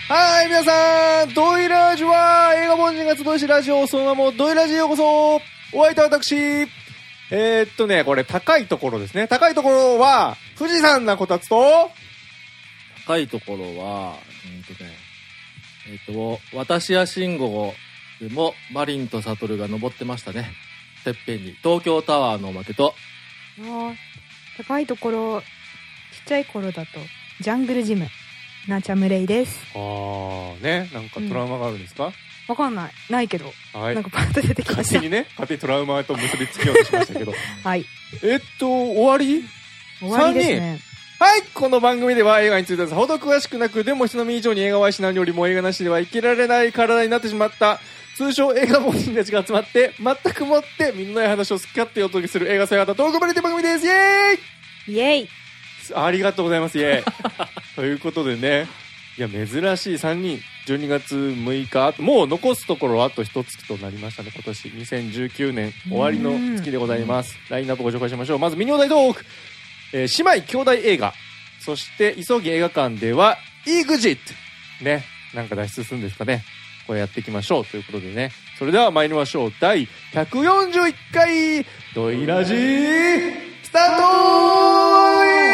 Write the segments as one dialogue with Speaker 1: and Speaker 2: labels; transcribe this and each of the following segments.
Speaker 1: はい、皆さん、ドイラジは映画凡人が集いしラジオ、その名もドイラジへようこそ。お相手は私。これ高いところですね。高いところは、富士山なこたつと、
Speaker 2: 高いところは、私や慎吾でも、マリンとサトルが登ってましたね。てっぺんに。東京タワーのおまけと、
Speaker 3: 高いところ、ちっちゃい頃だと、ジャングルジム、ナチャムレイです。
Speaker 1: なんかトラウマがあるんですか？
Speaker 3: わかんない。ないけど。
Speaker 1: はい。
Speaker 3: なんかパッと出てきました。
Speaker 1: 勝手にトラウマと結びつけようとしましたけど。
Speaker 3: はい。
Speaker 1: 終わり
Speaker 3: ですね。
Speaker 1: はい、この番組では映画についてはさほど詳しくなく、でも人並み以上に映画はしないよりも映画なしでは生きられない体になってしまった、通称映画凡人たちが集まって、全くもってみんなの話を好き勝手お届けする映画祭型トークバラエティ番組です。イエーイ
Speaker 3: イエイ
Speaker 1: ありがとうございます。イエーイということでね、いや、珍しい3人、12月6日、もう残すところあと1月となりましたね、今年。2019年終わりの月でございます。ラインナップご紹介しましょう。まず、ミニオ大トーク。姉妹兄弟映画。そして、急ぎ映画館では、EXIT。ね。なんか脱出するんですかね。これやっていきましょう。ということでね。それでは参りましょう。第141回、ドイラジー、スタート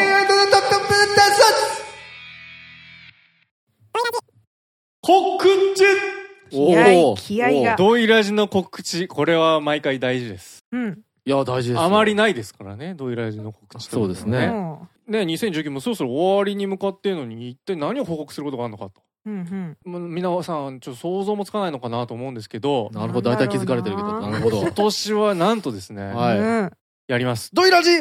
Speaker 1: 告知。
Speaker 3: 気合が。
Speaker 1: ドイラジの告知。これは毎回大事です。
Speaker 3: うん。
Speaker 2: いや、大事です。
Speaker 1: あまりないですからね、ドイラジの告知と、
Speaker 2: そうですね。
Speaker 1: ね、2019もそろそろ終わりに向かっているのに、一体何を報告することがあるのかと。皆さん、ちょっと想像もつかないのかなと思うんですけど。
Speaker 2: なるほど、大体気づかれてるけど。なるほど。
Speaker 1: 今年はなんとですね。
Speaker 2: はい。
Speaker 1: やります。ドイラジ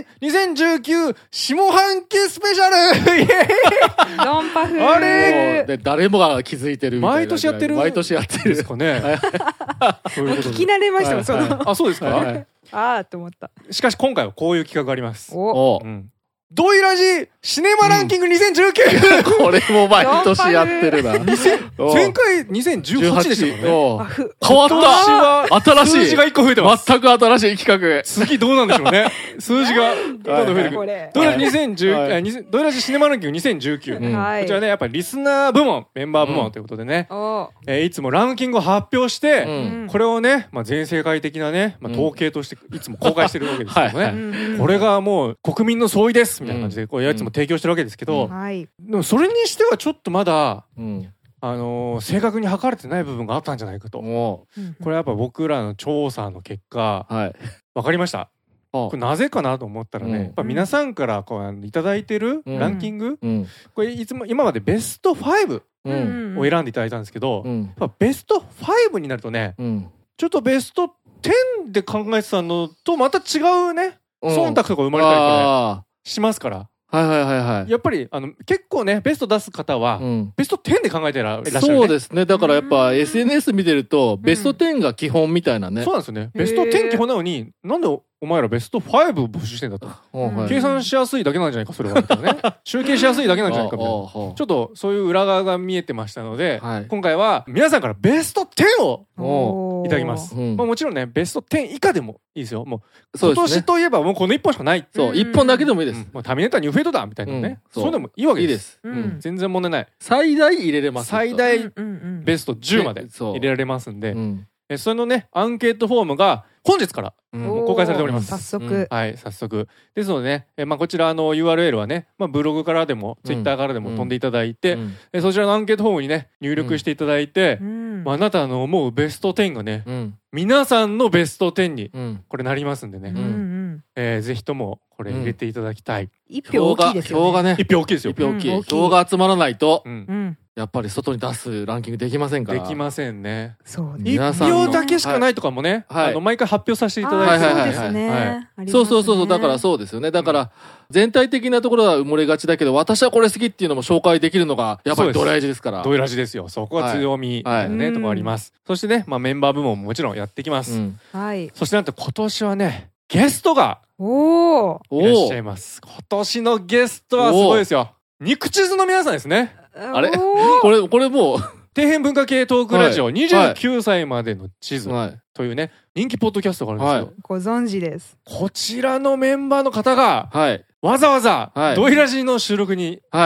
Speaker 1: 2019下半期スペシャルイエーイ
Speaker 3: ドンパフ
Speaker 1: あれ
Speaker 2: で誰もが気づいてるみたいな。
Speaker 1: 毎年やってるですかね。
Speaker 3: 聞き慣れましたもん、その。
Speaker 1: あ、そうですか？
Speaker 3: あーと思った。
Speaker 1: しかし今回はこういう企画があります。ドイラジシネマランキング2019、
Speaker 2: これも毎年やってるな。
Speaker 1: 前回2018でしたからね。
Speaker 2: 変わった。新しい。
Speaker 1: 数字が1個増えてます。
Speaker 2: 全く新しい企画。
Speaker 1: 次どうなんでしょうね。数字がどんどん増えてくる。ドイラジシネマランキング2019。こちらね、やっぱりリスナー部門、メンバー部門ということでね、いつもランキングを発表して、これをね、全世界的なね、統計としていつも公開してるわけですけどね。これがもう国民の総意です。みたいな感じでこうやつも提供してるわけですけど、でもそれにしてはちょっとまだ正確に測れてない部分があったんじゃないかと。これやっぱ僕らの調査の結果分かりました。これなぜかなと思ったらね、やっぱ皆さんからこういただいてるランキング、これいつも今までベスト5を選んでいただいたんですけど、やっぱベスト5になるとね、ちょっとベスト10で考えてたのとまた違うね、忖度とか生まれたりとかしますから。やっぱり結構ね、ベスト出す方はベスト10で考えてらっしゃるね。
Speaker 2: そうですね。だからやっぱ SNS 見てるとベスト10が基本みたいなね。
Speaker 1: そうなんですよね。ベスト10基本なのに、なんでお前らベスト5募集してんだと。計算しやすいだけなんじゃないか、それは。集計しやすいだけなんじゃないかみたいな。ちょっとそういう裏側が見えてましたので、今回は皆さんからベスト10をいただきます。もちろんね、ベスト10以下でもいいですよ。もう今年といえばもうこの1本しかない。
Speaker 2: そう、1本だけでもいいです。
Speaker 1: ターミネーターニューフェイトだみたいなね。そういうのもいいわけです。全然問題ない。
Speaker 2: 最大入れれます。
Speaker 1: 最大ベスト10まで入れられますんで、そのね、アンケートフォームが本日から公開されております。
Speaker 3: 早速。
Speaker 1: はい、早速。ですのでね、こちらURL はね、ブログからでも、ツイッターからでも飛んでいただいて、そちらのアンケートフォームにね、入力していただいて、あなたの思うベスト10がね、皆さんのベスト10に、これなりますんでね、ぜひともこれ入れていただきたい。
Speaker 3: 一票大きいですよね。
Speaker 2: 票がね。
Speaker 1: 一票大きいですよ。
Speaker 2: 一票大きい。票が集まらないと、やっぱり外に出すランキングできませんから。
Speaker 1: できませんね。
Speaker 3: そうね。
Speaker 1: 一票だけしかないとかもね、毎回発表させていただいて。
Speaker 3: そうですね。
Speaker 2: そう、だからそうですよね。だから全体的なところは埋もれがちだけど、私はこれ好きっていうのも紹介できるのがやっぱりドライジですから。
Speaker 1: ドライジですよ。そこが強みね、とこあります。そしてね、メンバー部門ももちろんやってきます。そしてなんと今年はね、ゲストがいらっしゃいます。今年のゲストはすごいですよ。肉地図の皆さんですね。
Speaker 2: あれこれもう
Speaker 1: 底辺文化系トークラジオ29歳までの地図というね、人気ポッドキャストがあるんですよ。
Speaker 3: ご存知です。
Speaker 1: こちらのメンバーの方がわざわざドイラジの収録に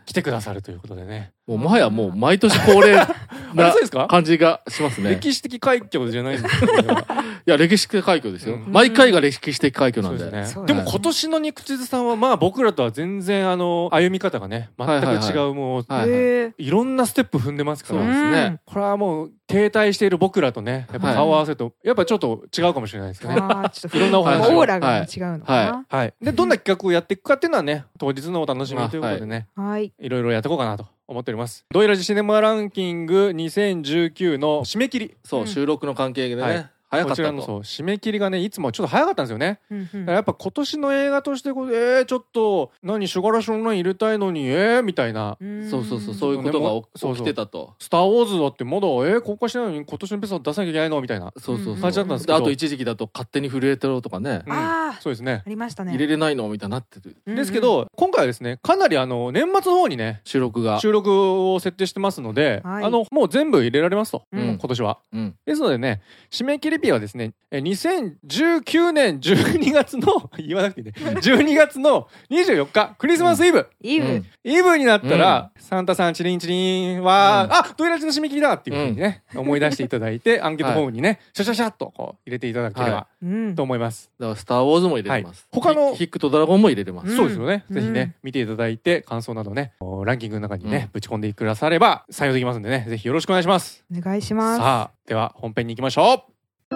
Speaker 1: 来てくださるということでね。
Speaker 2: もはやもう毎年恒例な感じがしますね。
Speaker 1: 歴史的快挙じゃないんですけど。い
Speaker 2: や、歴史的快挙ですよ。毎回が歴史的快挙なんで。
Speaker 1: でも今年の肉地図さんはまあ僕らとは全然歩み方がね、全く違う、もう、いろんなステップ踏んでますから。
Speaker 2: そうですね。
Speaker 1: これはもう停滞している僕らとね、やっぱ顔を合わせると、やっぱちょっと違うかもしれないですね。いろんなお話。
Speaker 3: オーラが違うのかな。
Speaker 1: はい。で、どんな企画をやっていくかっていうのはね、当日のお楽しみということでね、いろいろやっていこうかなと思っております。ドイラジシネマランキング2019の締め切り。
Speaker 2: そう、収録の関係でね。早かったと。こちらの
Speaker 1: 締め切りがね、いつもちょっと早かったんですよね。やっぱ今年の映画としてちょっと何シュガラションライン入れたいのにみたいな。
Speaker 2: そういうことが起きてたと。
Speaker 1: スター・ウォーズだってまだ公開してないのに今年のベスト出さなきゃいけないのみたいな感じだったんですけど。
Speaker 2: あと一時期だと勝手に震えてろとかね。
Speaker 1: そうですね。
Speaker 3: ありましたね。
Speaker 2: 入れれないのみたいになってる。
Speaker 1: ですけど今回はですね、かなり年末の方にね
Speaker 2: 収録
Speaker 1: を設定してますので、もう全部入れられますと、今年は。ですのでね、締め切り日はですね、2019年12月の言わなくていいね、12月の24日クリスマスイブ、イブになったら、サンタさんチリンチリンは、ドイラジの締め切りだっていうふうにね、思い出していただいて、アンケートフォームにねシャシャシャっとこう入れていただければと思います。
Speaker 2: だからスター・ウォーズも入れてます。
Speaker 1: 他の
Speaker 2: ヒックとドラゴンも入れてます。
Speaker 1: そうですよね。ぜひね見ていただいて、感想などねランキングの中にねぶち込んでくだされば採用できますんでね、ぜひよろしくお願いします。
Speaker 3: お願いします。
Speaker 1: さあ、では本編に行きましょう。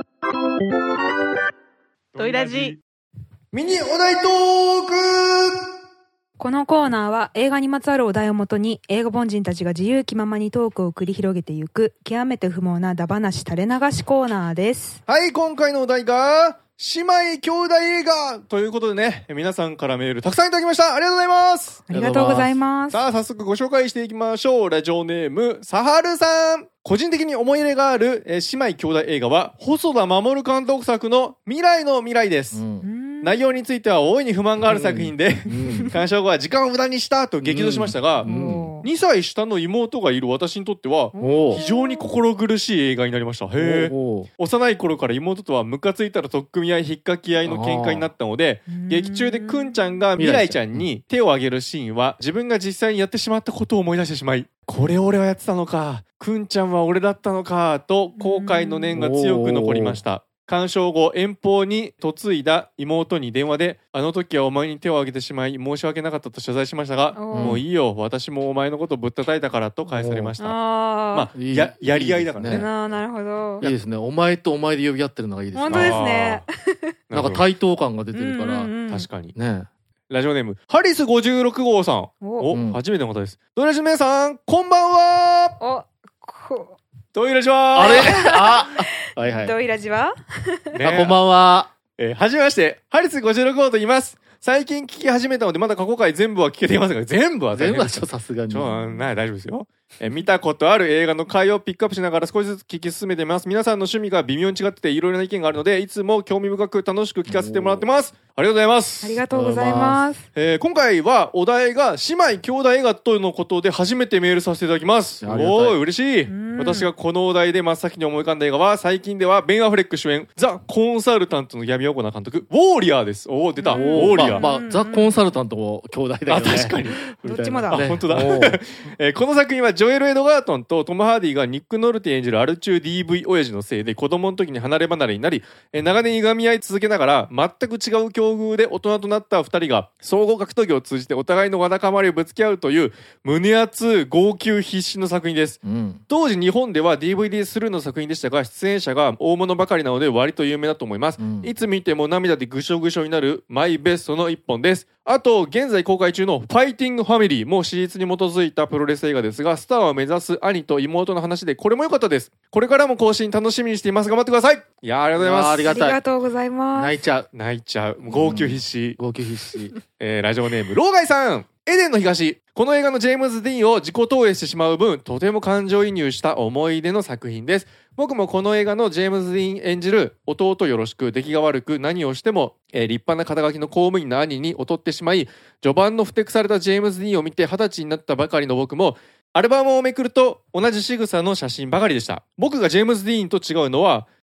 Speaker 3: ドイラジ
Speaker 1: ミニお題トーク。
Speaker 3: このコーナーは映画にまつわるお題をもとに映画凡人たちが自由気ままにトークを繰り広げていく極めて不毛なダバなし垂れ流しコーナーです。
Speaker 1: はい、今回のお題が姉妹兄弟映画ということでね、皆さんからメールたくさんいただきました。ありがとうございます。
Speaker 3: ありがとうございます。
Speaker 1: さあ、早速ご紹介していきましょう。ラジオネームサハルさん。個人的に思い入れがある姉妹兄弟映画は細田守監督作の未来の未来です。内容については大いに不満がある作品で、鑑賞後は時間を無駄にしたと激怒しましたが、2歳下の妹がいる私にとっては非常に心苦しい映画になりました。へー。幼い頃から妹とはムカついたら取っ組み合い引っかき合いの喧嘩になったので、劇中でくんちゃんが未来ちゃんに手を挙げるシーンは自分が実際にやってしまったことを思い出してしまい、これ俺はやってたのか、くんちゃんは俺だったのかと後悔の念が強く残りました。鑑賞後、遠方に嫁いだ妹に電話で、あの時はお前に手を挙げてしまい申し訳なかったと謝罪しましたが、もういいよ、私もお前のことぶったたいたからと返されました。まあ、やり合いだからね。
Speaker 3: なるほど。
Speaker 2: いいですね。お前とお前で呼び合ってるのがいいですね。
Speaker 3: 本当ですね。
Speaker 2: なんか対等感が出てるから。
Speaker 1: 確かに。
Speaker 2: ね。
Speaker 1: ラジオネームハリス56号さん。初めての方です。ドイラジ皆さん、こんばんは。ドイラジは
Speaker 2: あれはいはい。
Speaker 3: ドイラジは
Speaker 2: こんばんは。
Speaker 1: はじめまして、ハリス56号と言います。最近聞き始めたのでまだ過去回全部は聞けていませんが、全部はちょっと
Speaker 2: さすがに。
Speaker 1: 大丈夫ですよ。見たことある映画の回をピックアップしながら少しずつ聞き進めています。皆さんの趣味が微妙に違ってていろいろな意見があるので、いつも興味深く楽しく聞かせてもらってます。ありがとうございます。
Speaker 3: ありがとうございます。
Speaker 1: 今回はお題が姉妹兄弟映画とのことで初めてメールさせていただきます。おー、嬉しい。私がこのお題で真っ先に思い浮かんだ映画は、最近ではベン・アフレック主演ザ・コンサルタントの闇横な監督、ウォーリアーです。おー、出た。ウォーリアー。
Speaker 2: ザ・コンサルタントも兄弟だよね。
Speaker 1: 確かに。
Speaker 3: どっちもだ。
Speaker 1: 本当だ。この作品はジョエル・エドガートンとトム・ハーディがニック・ノルティ演じるアル中 DV 親父のせいで子供の時に離れ離れになり、長年いがみ合い続けながら全く違う境遇で大人となった2人が総合格闘技を通じてお互いのわだかまりをぶつけ合うという胸熱号泣必至の作品です。当時日本では DVD スルーの作品でしたが、出演者が大物ばかりなので割と有名だと思います。いつ見ても涙でぐしょぐしょになるマイベストの一本です。あと現在公開中のファイティングファミリーも史実に基づいたプロレス映画ですが、スターを目指す兄と妹の話でこれも良かったです。これからも更新楽しみにしています。頑張ってください。いや、ありがとうございます。
Speaker 3: ありがとうございます。
Speaker 2: 泣いちゃう。
Speaker 1: 号泣必至。
Speaker 2: 号泣必至。
Speaker 1: ラジオネーム老害さん。エデンの東。この映画のジェームズ・ディーンを自己投影してしまう分、とても感情移入した思い出の作品です。僕もこの映画のジェームズ・ディーン演じる弟よろしく出来が悪く何をしても、立派な肩書きの公務員の兄に劣ってしまい、序盤のふてくされたジェームズ・ディーンを見て20歳になったばかりの僕も、アルバムをめくると同じ仕草の写真ばかりでした。僕がジェームズ・ディーンと違うのは、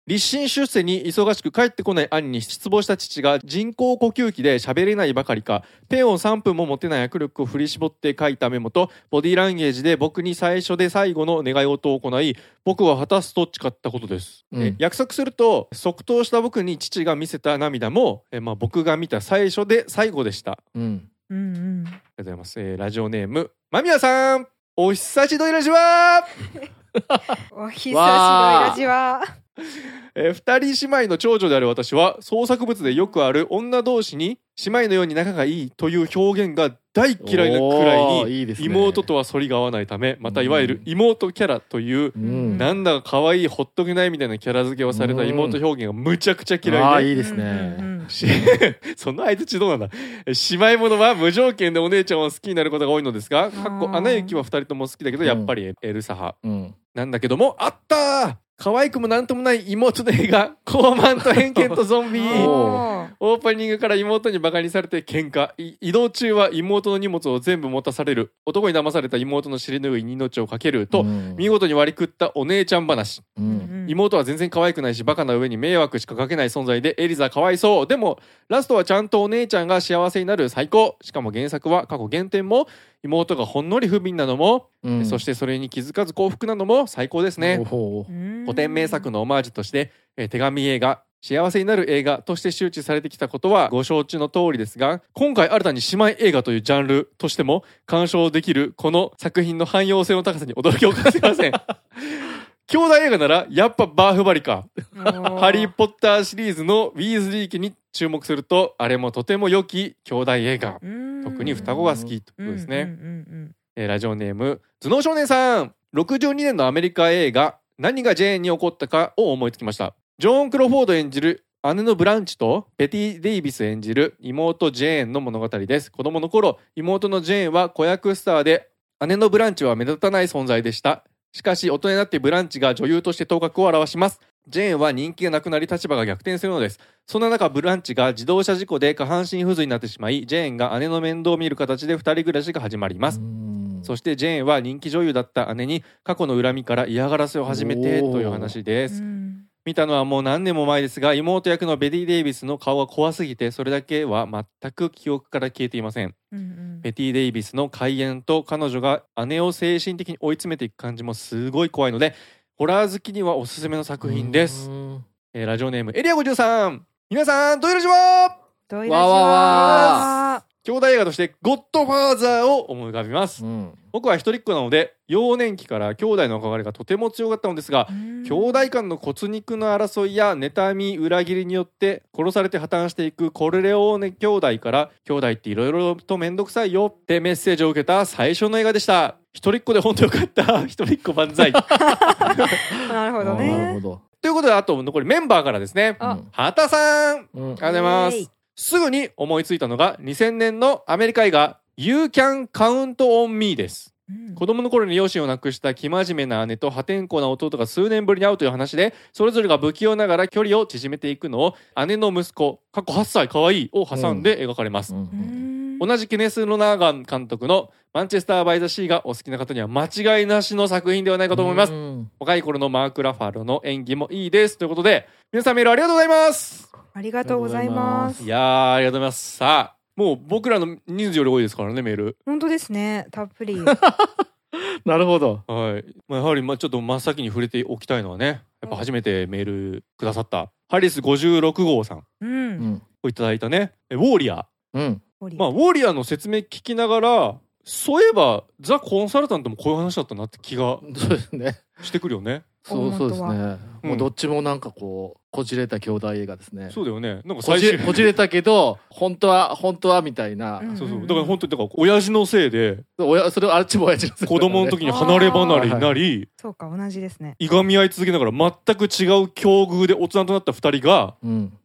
Speaker 1: 立身出世に忙しく帰ってこない兄に失望した父が人工呼吸器で喋れないばかりか、ペンを3分も持てない握力を振り絞って書いたメモとボディーランゲージで僕に最初で最後の願い事を行い、僕は果たすと誓ったことです。約束すると即答した僕に父が見せた涙も、僕が見た最初で最後でした。ありがとうございます。ラジオネーム間宮さん、お久しぶりラジは
Speaker 3: お久しぶりラジは
Speaker 1: 二人姉妹の長女である私は創作物でよくある女同士に姉妹のように仲がいいという表現が大嫌いなくらいに妹とは反りが合わないため、またいわゆる妹キャラというなんだか可愛いほっとけないみたいなキャラ付けをされた妹表現がむちゃくちゃ嫌いで、
Speaker 2: いいですね。
Speaker 1: その相槌どうなんだ。姉妹ものは無条件でお姉ちゃんを好きになることが多いのですが、アナ雪は二人とも好きだけどやっぱりエルサ派なんだけども、あったー、可愛くもなんともない妹の映画高慢と偏見とゾンビオープニングから妹にバカにされて喧嘩、移動中は妹の荷物を全部持たされる、男に騙された妹の尻拭いに命をかけると見事に割り食ったお姉ちゃん話。妹は全然可愛くないしバカな上に迷惑しかかけない存在でエリザかわいそう。でもラストはちゃんとお姉ちゃんが幸せになる、最高。しかも原作は過去原点も妹がほんのり不憫なのも、そしてそれに気づかず幸福なのも最高ですね。古典名作のオマージュとして手紙映画、幸せになる映画として周知されてきたことはご承知の通りですが、今回新たに姉妹映画というジャンルとしても鑑賞できるこの作品の汎用性の高さに驚きを感じません。兄弟映画ならやっぱバーフバリか。ハリーポッターシリーズのウィーズリー家に注目すると、あれもとても良き兄弟映画。特に双子が好きということですね。ラジオネーム頭脳少年さん、62年のアメリカ映画何がジェーンに起こったかを思いつきました。ジョーン・クロフォード演じる姉のブランチとベティ・デイビス演じる妹ジェーンの物語です。子供の頃、妹のジェーンは子役スターで、姉のブランチは目立たない存在でした。しかし大人になってブランチが女優として頭角を現します。ジェーンは人気がなくなり立場が逆転するのです。そんな中、ブランチが自動車事故で下半身不随になってしまい、ジェーンが姉の面倒を見る形で二人暮らしが始まります。そしてジェーンは人気女優だった姉に過去の恨みから嫌がらせを始めてという話です。見たのはもう何年も前ですが、妹役のベティ・デイビスの顔が怖すぎてそれだけは全く記憶から消えていません。ベティ・デイビスの怪演と彼女が姉を精神的に追い詰めていく感じもすごい怖いので、ホラー好きにはおすすめの作品です。ラジオネームエリア53、皆さんどういうラジは
Speaker 3: どういうラジは
Speaker 1: 兄弟映画としてゴッドファーザーを思い浮かびます。僕は一人っ子なので幼年期から兄弟の憧れがとても強かったのですが、兄弟間の骨肉の争いや妬み裏切りによって殺されて破綻していくコルレオーネ兄弟から、兄弟っていろいろとめんどくさいよってメッセージを受けた最初の映画でした。一人っ子で本当よかった。一人っ子万歳。
Speaker 3: なるほどね。
Speaker 1: ということで、あと残りメンバーからですね。畑さん、ありがとうございます。すぐに思いついたのが2000年のアメリカ映画 You Can Count on Me です。子供の頃に両親を亡くした生真面目な姉と破天荒な弟が数年ぶりに会うという話で、それぞれが不器用ながら距離を縮めていくのを姉の息子過去8歳可愛いを挟んで描かれます。同じケネス・ロナーガン監督のマンチェスター・バイ・ザ・シーがお好きな方には間違いなしの作品ではないかと思います。若い頃のマーク・ラファロの演技もいいですということで、皆さんメールありがとうございます。
Speaker 3: ありがとうございます。
Speaker 1: いやー、ありがとうございます。さあ、もう僕らの人数より多いですからね、メール。
Speaker 3: 本当ですね、たっぷり。
Speaker 2: なるほど。
Speaker 1: はい。やはりちょっと真っ先に触れておきたいのはね、やっぱ初めてメールくださったハリス56号さんをいただいたね、ウォーリアー。ウォーリアーの説明聞きながら、そういえばザ・コンサルタントもこういう話だったなって気がしてくるよね。
Speaker 2: そうですね。もうどっちもなんかこうこじれた兄弟映画ですね。
Speaker 1: そうだよね。なんか
Speaker 2: こじれたけど本当はみたいな。
Speaker 1: そうそう。だから本当にだから親父のせいで、
Speaker 2: それあっちも親父のせい。
Speaker 1: 子供の時に離れ離れになり、
Speaker 3: そうか、同じですね。
Speaker 1: いがみ合い続けながら全く違う境遇で大人となった2人が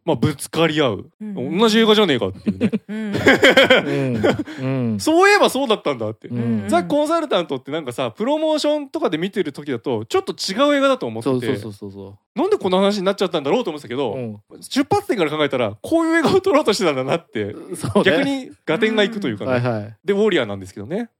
Speaker 1: まあ、ぶつかり合う、同じ映画じゃねえかっていうねそういえばそうだったんだって、ザ・コンサルタントってなんかさプロモーションとかで見てる時だとちょっと違う映画だと思ってて、なんでこんな話になっちゃったんだろうと思ってたけど、出発点から考えたらこういう映画を撮ろうとしてたんだなって、逆に合点がいくというかね、でウォーリアーなんですけどね。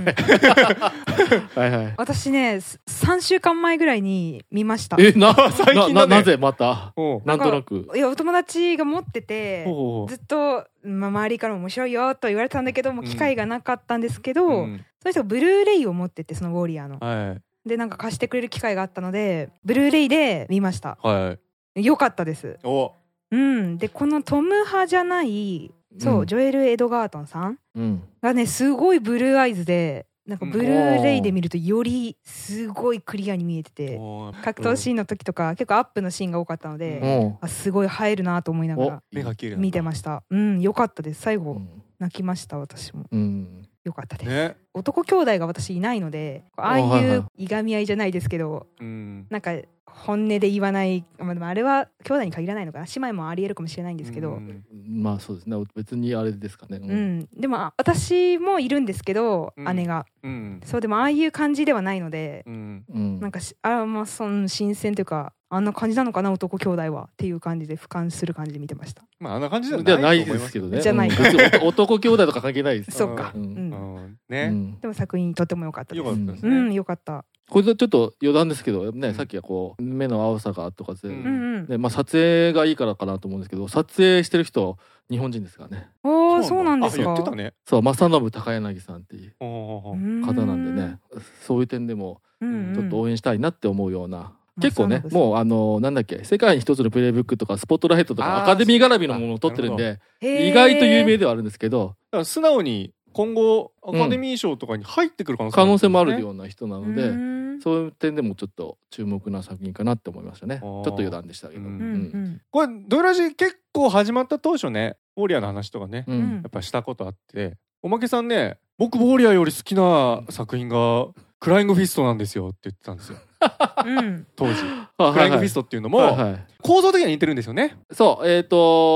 Speaker 3: 私ね3週間前ぐらいに見ました。
Speaker 1: 最近だね。
Speaker 2: なぜまたなんとなく、
Speaker 3: いやお友達が持っててずっと、周りからも面白いよと言われたんだけども機会がなかったんですけど、その人がブルーレイを持ってて、そのウォーリアーの、でなんか貸してくれる機会があったのでブルーレイで見ました。よかったです。でこのトム派じゃないジョエル・エドガートンさんがねすごいブルーアイズで、なんかブルーレイで見るとよりすごいクリアに見えてて、格闘シーンの時とか結構アップのシーンが多かったので、すごい映えるなと思いながら見てました。よかったです。最後泣きました私も。よかったです、男兄弟が私いないので、ああいういがみ合いじゃないですけど、なんか本音で言わない、でもあれは兄弟に限らないのかな、姉妹もありえるかもしれないんですけど、
Speaker 2: まあそうですね、別にあれですかね。
Speaker 3: でも私もいるんですけど、姉が、そうでもああいう感じではないので、なんかまあその新鮮というか、あんな感じなのかな男兄弟はっていう感じで俯瞰する感じで見てました。
Speaker 1: まああんな感じでは
Speaker 2: ないですけどね。
Speaker 3: じゃないか。
Speaker 2: 男兄弟とか関係ないです。
Speaker 3: そうか。でも作品とても良かったです。良かった。
Speaker 2: これちょっと余談ですけどね、さっきはこう目の青さがとかで、まあ撮影がいいからかなと思うんですけど、撮影してる人日本人ですからね。
Speaker 3: そうなんですか。
Speaker 1: 言ってたね。
Speaker 2: そう、正信高柳さんっていう方なんでね、そういう点でもちょっと応援したいなって思うような。結構ね、もうなんだっけ、世界に一つのプレイブックとかスポットライトとかアカデミー絡みのものを撮ってるんで、意外と有名ではあるんですけど、
Speaker 1: だから素直に今後アカデミー賞とかに入ってくる可
Speaker 2: 能性もあるような人なので、そういう点でもちょっと注目な作品かなって思いましたね。ちょっと余談でしたけど、
Speaker 1: これドラジ結構始まった当初ね、ウォーリアーの話とかね、やっぱしたことあって、おまけさんね、僕ウォーリアーより好きな作品がクライングフィストなんですよって言ってたんですよ。当時クライングフィストっていうのも構造的には似てるんですよね。
Speaker 2: そう、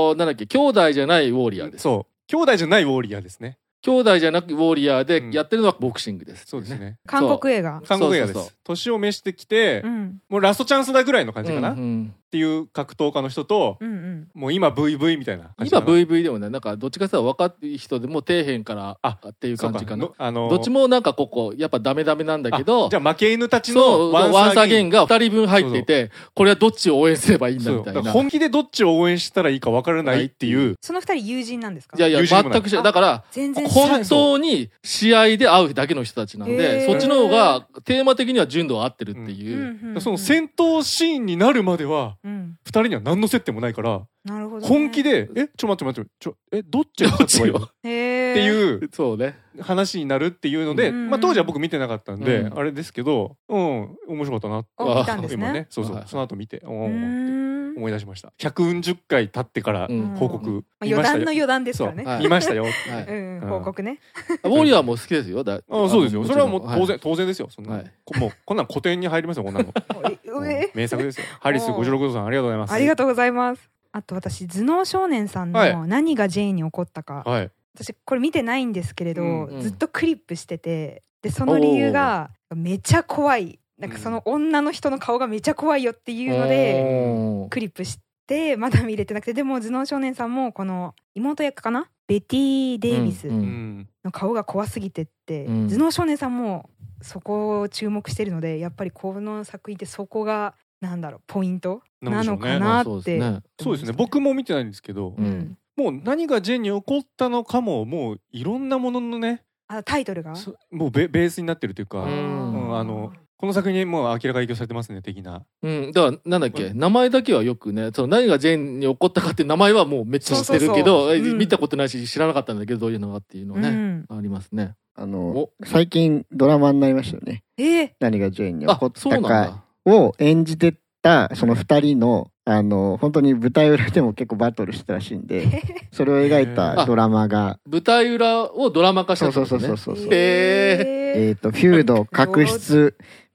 Speaker 2: なんだっけ、兄弟じゃないウォーリアーです。
Speaker 1: そう、兄弟じゃないウォーリアーですね。
Speaker 2: 兄弟じゃなくウォーリアーでやってるのはボクシングです。
Speaker 1: そうですね。
Speaker 3: 韓国映画
Speaker 1: です。年を召してきて、もうラストチャンスだぐらいの感じかなっていう格闘家の人と、もう今 VV みたいな感じ。
Speaker 2: 今 VV でもね、なんかどっちかというと若い人でも底辺からっていう感じかな。どっちもなんかここやっぱダメなんだけど、
Speaker 1: じゃあ負け犬たちの
Speaker 2: ワンサーゲンが2人分入っていて、これはどっちを応援すればいいんだみたいな。
Speaker 1: 本気でどっちを応援したらいいか分からないっていう。
Speaker 3: その2人友人なんですか？
Speaker 2: いや全くだから本当に試合で会うだけの人たちなので、そっちの方がテーマ的には純度は合ってるっていう。
Speaker 1: その戦闘シーンになるまでは2人には何の接点もないから、本気で待ってどっちが勝つばいいのっていう話になるっていうので、当時は僕見てなかったんであれですけど、面白かったなって今ね、その後見て思い出しました。140回経ってから報告、
Speaker 3: 余談の余談ですからね。
Speaker 1: 見ましたよ。
Speaker 3: 報告ね。
Speaker 2: ウォーリアーも好きですよ。
Speaker 1: そうですよ。それはもう当然ですよ。もうこんなん古典に入りますよ、こんなの。名作ですよ。ハリス56度さんありがとうございます。
Speaker 3: ありがとうございます。あと私頭脳少年さんの何がジェーンに起こったか、私これ見てないんですけれど、ずっとクリップしてて、でその理由がめちゃ怖い、なんかその女の人の顔がめちゃ怖いよっていうのでクリップしてまだ見れてなくて、でも頭脳少年さんもこの妹役かな、ベティ・デイビスの顔が怖すぎてって、頭脳少年さんもそこを注目してるので、やっぱりこの作品ってそこがなんだろうポイントなのかなって。
Speaker 1: そうですね、僕も見てないんですけど、もう何がジェンに起こったのかももういろんなもののね、
Speaker 3: タイトルが
Speaker 1: もうベースになってるというか、この作品にもう明らか影響されてますね的な。
Speaker 2: だからなんだっけ、名前だけはよくね、その何がジェンに起こったかっていう名前はもうめっちゃ知ってるけど、見たことないし知らなかったんだけど、どういうのがっていうのね、ありますね。
Speaker 4: 最近ドラマになりましたよね。何がジェンに起こったかを演じてたその2人の本当に舞台裏でも結構バトルしてたらしいんで、それを描いたドラマが
Speaker 2: 舞台裏をドラマ化したんですね。
Speaker 4: そうフュード、確執、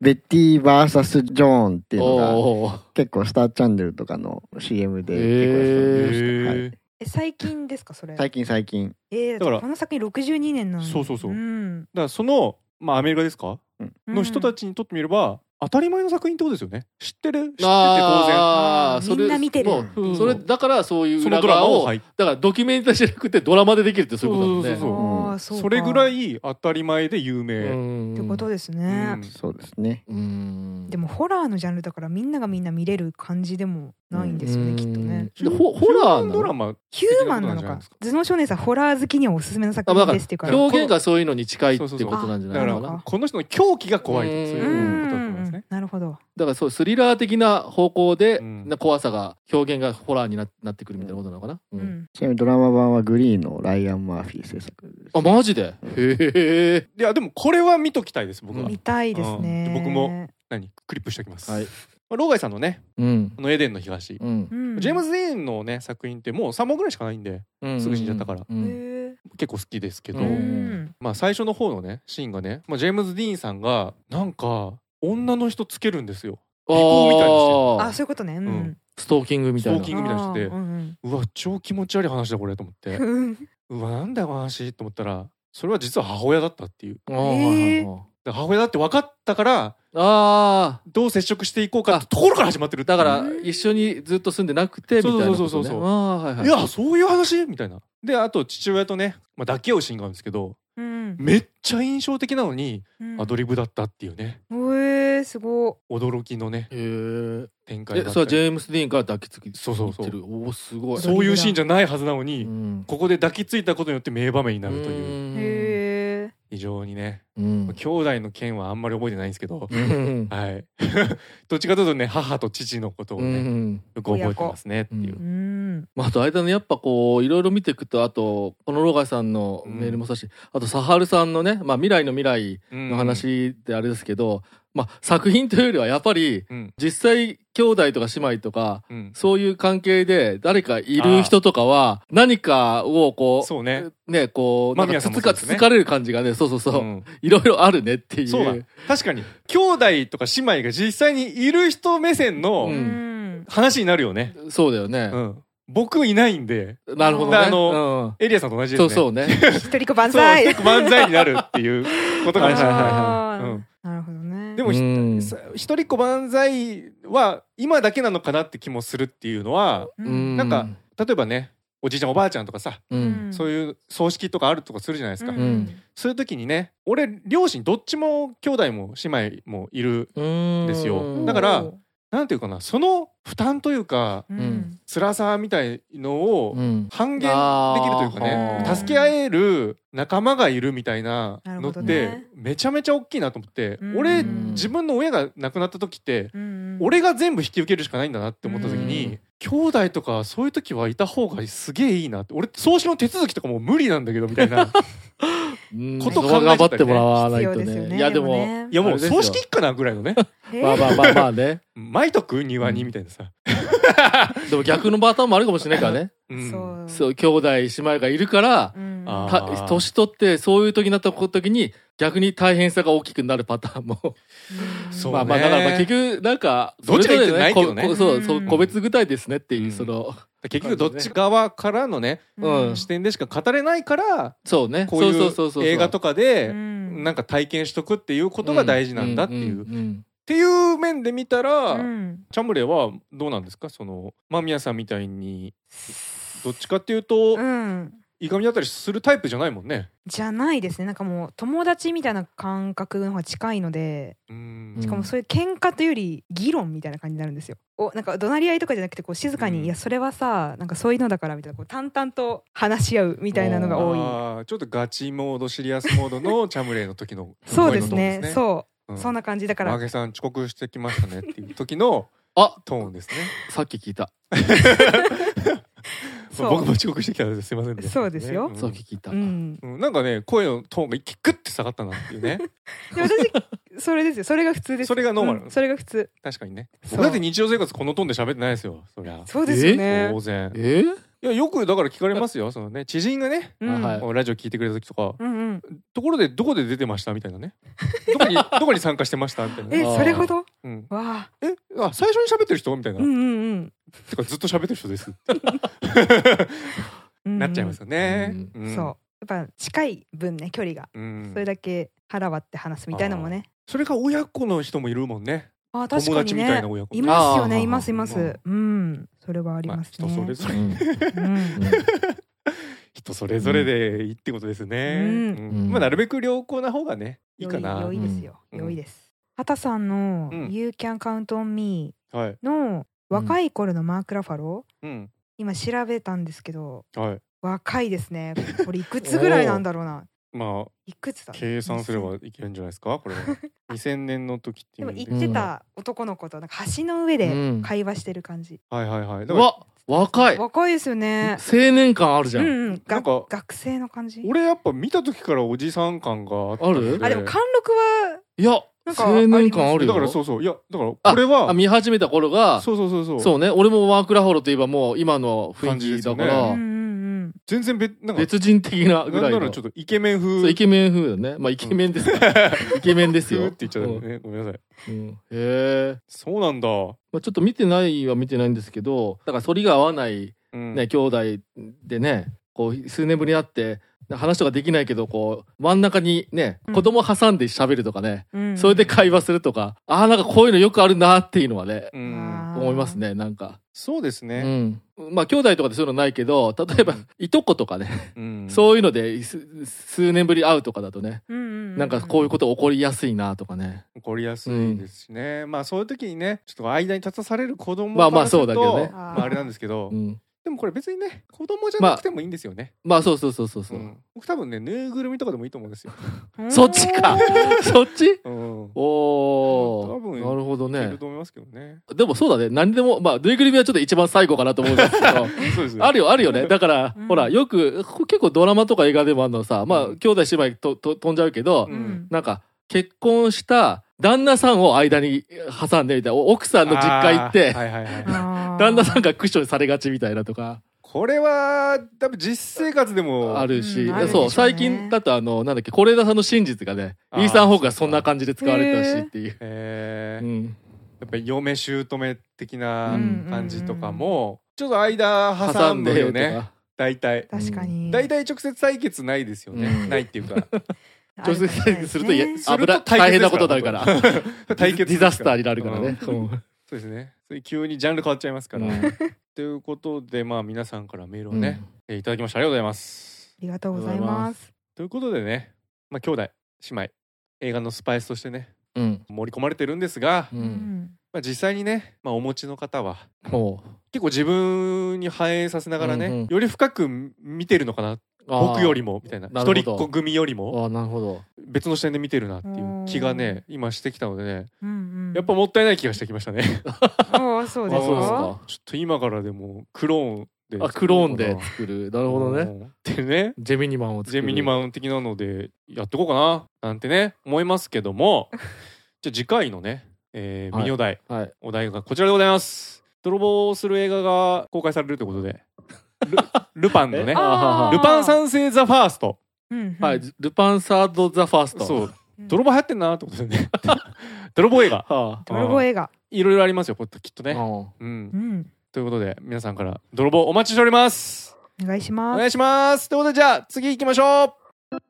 Speaker 4: ベッティ VS ジョーンっていうのが結構スターチャンネルとかの CM で結構やってました。
Speaker 3: 最近ですかそれ？
Speaker 4: 最近。
Speaker 3: だからこの作品62年なんで。
Speaker 1: そう。だからそのアメリカですかの人たちにとってみれば当たり前の作品ってことですよね。知ってて当
Speaker 3: 然。みんな見てる。
Speaker 2: それだからそういう裏側をだからドキュメンタリーじゃなくてドラマでできるってそういうことなんですね。
Speaker 1: それぐらい当たり前で有名
Speaker 3: ってことですね。
Speaker 4: そうですね。
Speaker 3: でもホラーのジャンルだからみんな見れる感じでもないんですよねきっとね。
Speaker 2: ホラー
Speaker 1: ドラマ
Speaker 3: ヒューマンなのか。頭脳少年さんホラー好きにはおすすめの作品ですっていうから。
Speaker 2: 表現がそういうのに近いってことなんじゃないのかな。
Speaker 1: この人の狂気が怖いとそういうことだと思いますね。
Speaker 3: なるほど。
Speaker 2: だからそうスリラー的な方向で怖さが表現がホラーになってくるみたいなことなのかな。
Speaker 4: ちなみにドラマ版はグリーンのライアン・マーフィー制作です。
Speaker 2: あマジで？へえ。
Speaker 1: いやでもこれは見ときたいです僕は。
Speaker 3: 見たいですね。
Speaker 1: 僕もクリップしておきます。ローガイさんのねエデンの東ジェームズ・ディーンのね作品ってもう3本ぐらいしかないんですぐ死んじゃったから結構好きですけど、最初の方のねシーンがねジェームズ・ディーンさんがなんか女の人つけるんですよ。尾行みたいにして。
Speaker 3: あそういうことね。
Speaker 2: ストーキングみたいな。
Speaker 1: してうわ超気持ち悪い話だこれと思ってうわなんだよこの話と思ったらそれは実は母親だったっていう。母親だって分かったからどう接触していこうかってところから始まってる。
Speaker 2: だから一緒にずっと住んでなくてみたいなことね。
Speaker 1: そういやそういう話みたいな。であと父親とね抱き合うシーンがあるんですけどめっちゃ印象的なのにアドリブだったっていうね。
Speaker 3: すご
Speaker 1: い驚きのね展開だったり。
Speaker 2: それはジェームス・ディーンから抱きつき
Speaker 1: そう
Speaker 2: おすごい。
Speaker 1: そういうシーンじゃないはずなのにここで抱きついたことによって名場面になるという非常にね兄弟の件はあんまり覚えてないんですけどはいどっちかというとね母と父のことをねよく覚えてますねっていう。
Speaker 2: あと間にやっぱこういろいろ見ていくとあとこのローガイさんのメールもそうしあとサハルさんのね未来の未来の話であれですけど作品というよりはやっぱり実際兄弟とか姉妹とかそういう関係で誰かいる人とかは何かをこうねこうつつかれる感じがねそういろいろあるねっていう。
Speaker 1: そうだ確かに兄弟とか姉妹が実際にいる人目線の話になるよね。
Speaker 2: そうだよね。
Speaker 1: 僕いないんで。
Speaker 2: なるほどね。
Speaker 1: エリアさんと同じですね。
Speaker 2: そうね。
Speaker 3: 一人っ子万歳。
Speaker 1: 一人っ子万歳になるっていうことかもしれない。
Speaker 3: なるほどね。
Speaker 1: でも一人っ子万歳は今だけなのかなって気もするっていうのはなんか例えばねおじいちゃんおばあちゃんとかさそういう葬式とかあるとかするじゃないですか。そういう時にね俺両親どっちも兄弟も姉妹もいるんですよ。だからなんていうかなその負担というか辛さみたいのを半減できるというかね助け合える仲間がいるみたいなのってめちゃめちゃ大きいなと思って俺自分の親が亡くなった時って俺が全部引き受けるしかないんだなって思った時に兄弟とかそういう時はいた方がすげえいいなって俺葬式の手続きとかもう無理なんだけどみたいなこと考えてたりね。
Speaker 2: 頑張ってもらわないとね。いやでも
Speaker 1: いやもう葬式いっかなぐらいのね。
Speaker 2: まあね。
Speaker 1: 巻いとく庭にみたいなさ。
Speaker 2: でも逆のパターンもあるかもしれないからね。そう兄弟姉妹がいるから年取ってそういう時になった時に逆に大変さが大きくなるパターンも
Speaker 1: そうね。
Speaker 2: だから結局なんか
Speaker 1: どっちがいいってないけどね。
Speaker 2: そう個別具体ですねっていうその
Speaker 1: 結局どっち側からのね視点でしか語れないから
Speaker 2: そうね
Speaker 1: こういう映画とかでなんか体験しとくっていうことが大事なんだっていうっていう面で見たらチャムレはどうなんですかその間宮さんみたいにどっちかっていうといがみだったりするタイプじゃないもんね。
Speaker 3: じゃないですね。なんかもう友達みたいな感覚の方が近いのでしかもそういう喧嘩というより議論みたいな感じになるんですよ。なんか怒鳴り合いとかじゃなくてこう静かにいやそれはさなんかそういうのだからみたいなこう淡々と話し合うみたいなのが多い。
Speaker 1: ちょっとガチモードシリアスモードのチャムレイの時の
Speaker 3: そうですね。そんな感じだから。
Speaker 1: マゲさん遅刻してきましたねっていう時のトーンですね。
Speaker 2: さっき聞いた。
Speaker 1: 僕も遅刻してきたのですいませんね。
Speaker 3: そうですよ。
Speaker 2: さっき聞いた。
Speaker 1: なんかね声のトーンが一気グッて下がったなっていうね。
Speaker 3: で私それですよ。それが普通です。
Speaker 1: それがノーマル。
Speaker 3: それが普通。
Speaker 1: 確かにね。僕だって日常生活このトーンで喋ってないですよ。そりゃ。
Speaker 3: そうですよね。
Speaker 1: 当然。いやよくだから聞かれますよ。そのね知人がねラジオ聞いてくれた時とかところでどこで出てましたみたいなね。どこに参加してましたみたいな。
Speaker 3: それほど？
Speaker 1: わあ。最初に喋ってる人みたいな。てかずっと喋ってる人です。なっちゃいますよね。
Speaker 3: そう。やっぱ近い分ね、距離が。それだけ腹割って話すみたいなのもね。
Speaker 1: それが親子の人もいるもんね。
Speaker 3: 確かにね。友達みたいな親子。いますよね、います。それはありますね。
Speaker 1: 人それぞれ。人それぞれでいいってことですね。なるべく良好な方がね、いいかな。
Speaker 3: 良いですよ。良いです。畑さんの You Can Count on Me の若い頃のマーク・ラファロー、今調べたんですけど、若いですね。これいくつぐらいなんだろうな。いくつだ。
Speaker 1: 計算すればいけるんじゃないですかこれは。2000年の時っていう。
Speaker 3: でも言ってた男の子と橋の上で会話してる感じ。
Speaker 2: 若
Speaker 3: いですよね。
Speaker 2: 青年感あるじゃん。
Speaker 1: なんか
Speaker 3: 学生の感じ。
Speaker 1: 俺やっぱ見た時からおじさん感がある。
Speaker 3: でも貫禄は。
Speaker 2: いや青年感あるよ。
Speaker 1: だからそういやだからこれは
Speaker 2: 見始めた頃がそうね。俺もマーク・ラファローといえばもう今の雰囲気だから。
Speaker 1: 全然
Speaker 2: 別人的なぐらいの。
Speaker 1: ちょっとイケメン風。
Speaker 2: イケメン風だね。イケメンですか。イケメンですよ。
Speaker 1: って言っちゃったね。ごめんなさい。
Speaker 2: へえ。
Speaker 1: そうなんだ。ちょ
Speaker 2: っと見てないんですけど、だから反りが合わないね兄弟でね、こう数年ぶりに会って話とかできないけど、こう真ん中にね子供挟んで喋るとかね、それで会話するとか、なんかこういうのよくあるなっていうのはね思いますね。なんか
Speaker 1: そうですね。
Speaker 2: 兄弟とかでそういうのないけど、例えばいとことかね、そういうので数年ぶり会うとかだとね、なんかこういうこと起こりやすいなとかね。
Speaker 1: 起こりやすいですしね。そういう時にね、ちょっと間に立たされる子供からすると
Speaker 2: そうだけどね。
Speaker 1: あれなんですけど。でもこれ別にね、子供じゃなくてもいいんですよね。
Speaker 2: そう。
Speaker 1: 僕多分ね、ぬいぐるみとかでもいいと思うんですよ。
Speaker 2: そっちか。そっち？
Speaker 1: 多分
Speaker 2: なるほどね。
Speaker 1: いると思いますけどね。
Speaker 2: でもそうだね。何でもぬいぐるみはちょっと一番最後かなと思うんですけど。あるよね。だからほらよく結構ドラマとか映画でもあるのさ、兄弟姉妹と飛んじゃうけど、なんか結婚した旦那さんを間に挟んでみたいな、奥さんの実家行って旦那さんがクッションされがちみたいなとか。
Speaker 1: これは多分実生活でも
Speaker 2: あるし、そう最近だとなんだっけ、是枝さんの真実がね、イーサン・ホークがそんな感じで使われてたしっていう。
Speaker 1: やっぱり嫁姑的な感じとかもちょっと間挟んでるよね。大体
Speaker 3: 確かに。
Speaker 1: 大体直接対決ないですよね。ないっていうか。
Speaker 2: 直接対決すると大変なことになるから。
Speaker 1: 対決
Speaker 2: ディザスターになるからね。
Speaker 1: そうですね。急にジャンル変わっちゃいますから。ということで皆さんからメールをねいただきました。ありがとうございます。
Speaker 3: ありがとうございます。
Speaker 1: ということでね、兄弟姉妹映画のスパイスとしてね盛り込まれてるんですが、実際にねお持ちの方は結構自分に反映させながらね、より深く見てるのかな。僕よりもみたいな、一人っ子組よりも別の視点で見てるなっていう気がね今してきたのでね、やっぱもったいない気がしてきましたね。
Speaker 3: そうですか。
Speaker 1: ちょっと今からでもクローン
Speaker 2: で作る。なるほどね。
Speaker 1: ってね、
Speaker 2: ジェミニマンを作る。
Speaker 1: ジェミニマン的なのでやっていこうかななんてね思いますけども、じゃあ次回のねミニお題、お題がこちらでございます。泥棒する映画が公開されるということで。ルパンのね、ルパン三世ザファースト、
Speaker 2: ルパンサードザファースト。
Speaker 1: そう、泥棒流行ってんなってことでね。泥棒映画、いろいろありますよ、きっとね。ということで皆さんから泥棒お待ちしております。
Speaker 3: お願いします。
Speaker 1: お願いします。ということでじゃあ次行きましょう。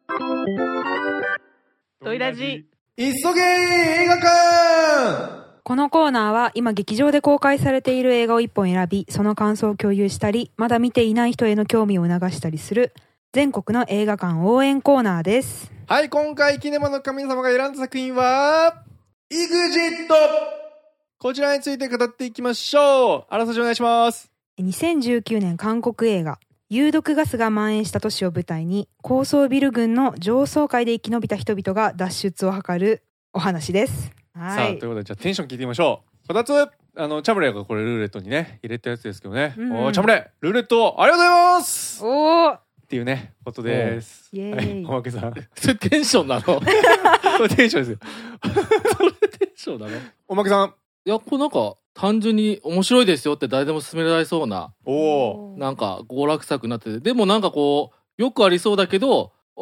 Speaker 3: ドイラジ
Speaker 1: 急げ映画館。
Speaker 3: このコーナーは今劇場で公開されている映画を1本選び、その感想を共有したり、まだ見ていない人への興味を促したりする全国の映画館応援コーナーです。
Speaker 1: はい、今回キネマの神様が選んだ作品はEXIT。こちらについて語っていきましょう。あらすじお願いします。
Speaker 3: 2019年韓国映画有毒ガスが蔓延した都市を舞台に、高層ビル群の上層階で生き延びた人々が脱出を図るお話です。
Speaker 1: さあということでじゃあテンション聞いてみましょう。2つチャムレがこれルーレットにね入れたやつですけどね、チャムレルーレットありがとうございますっていうねことです。おまけさん
Speaker 2: それテンションなの？こ
Speaker 1: れテンションですよ。
Speaker 2: それテンションなの？
Speaker 1: おまけさん、
Speaker 2: いやこれなんか単純に面白いですよって誰でも勧められそうななんか娯楽作になってて、でもなんかこうよくありそうだけど結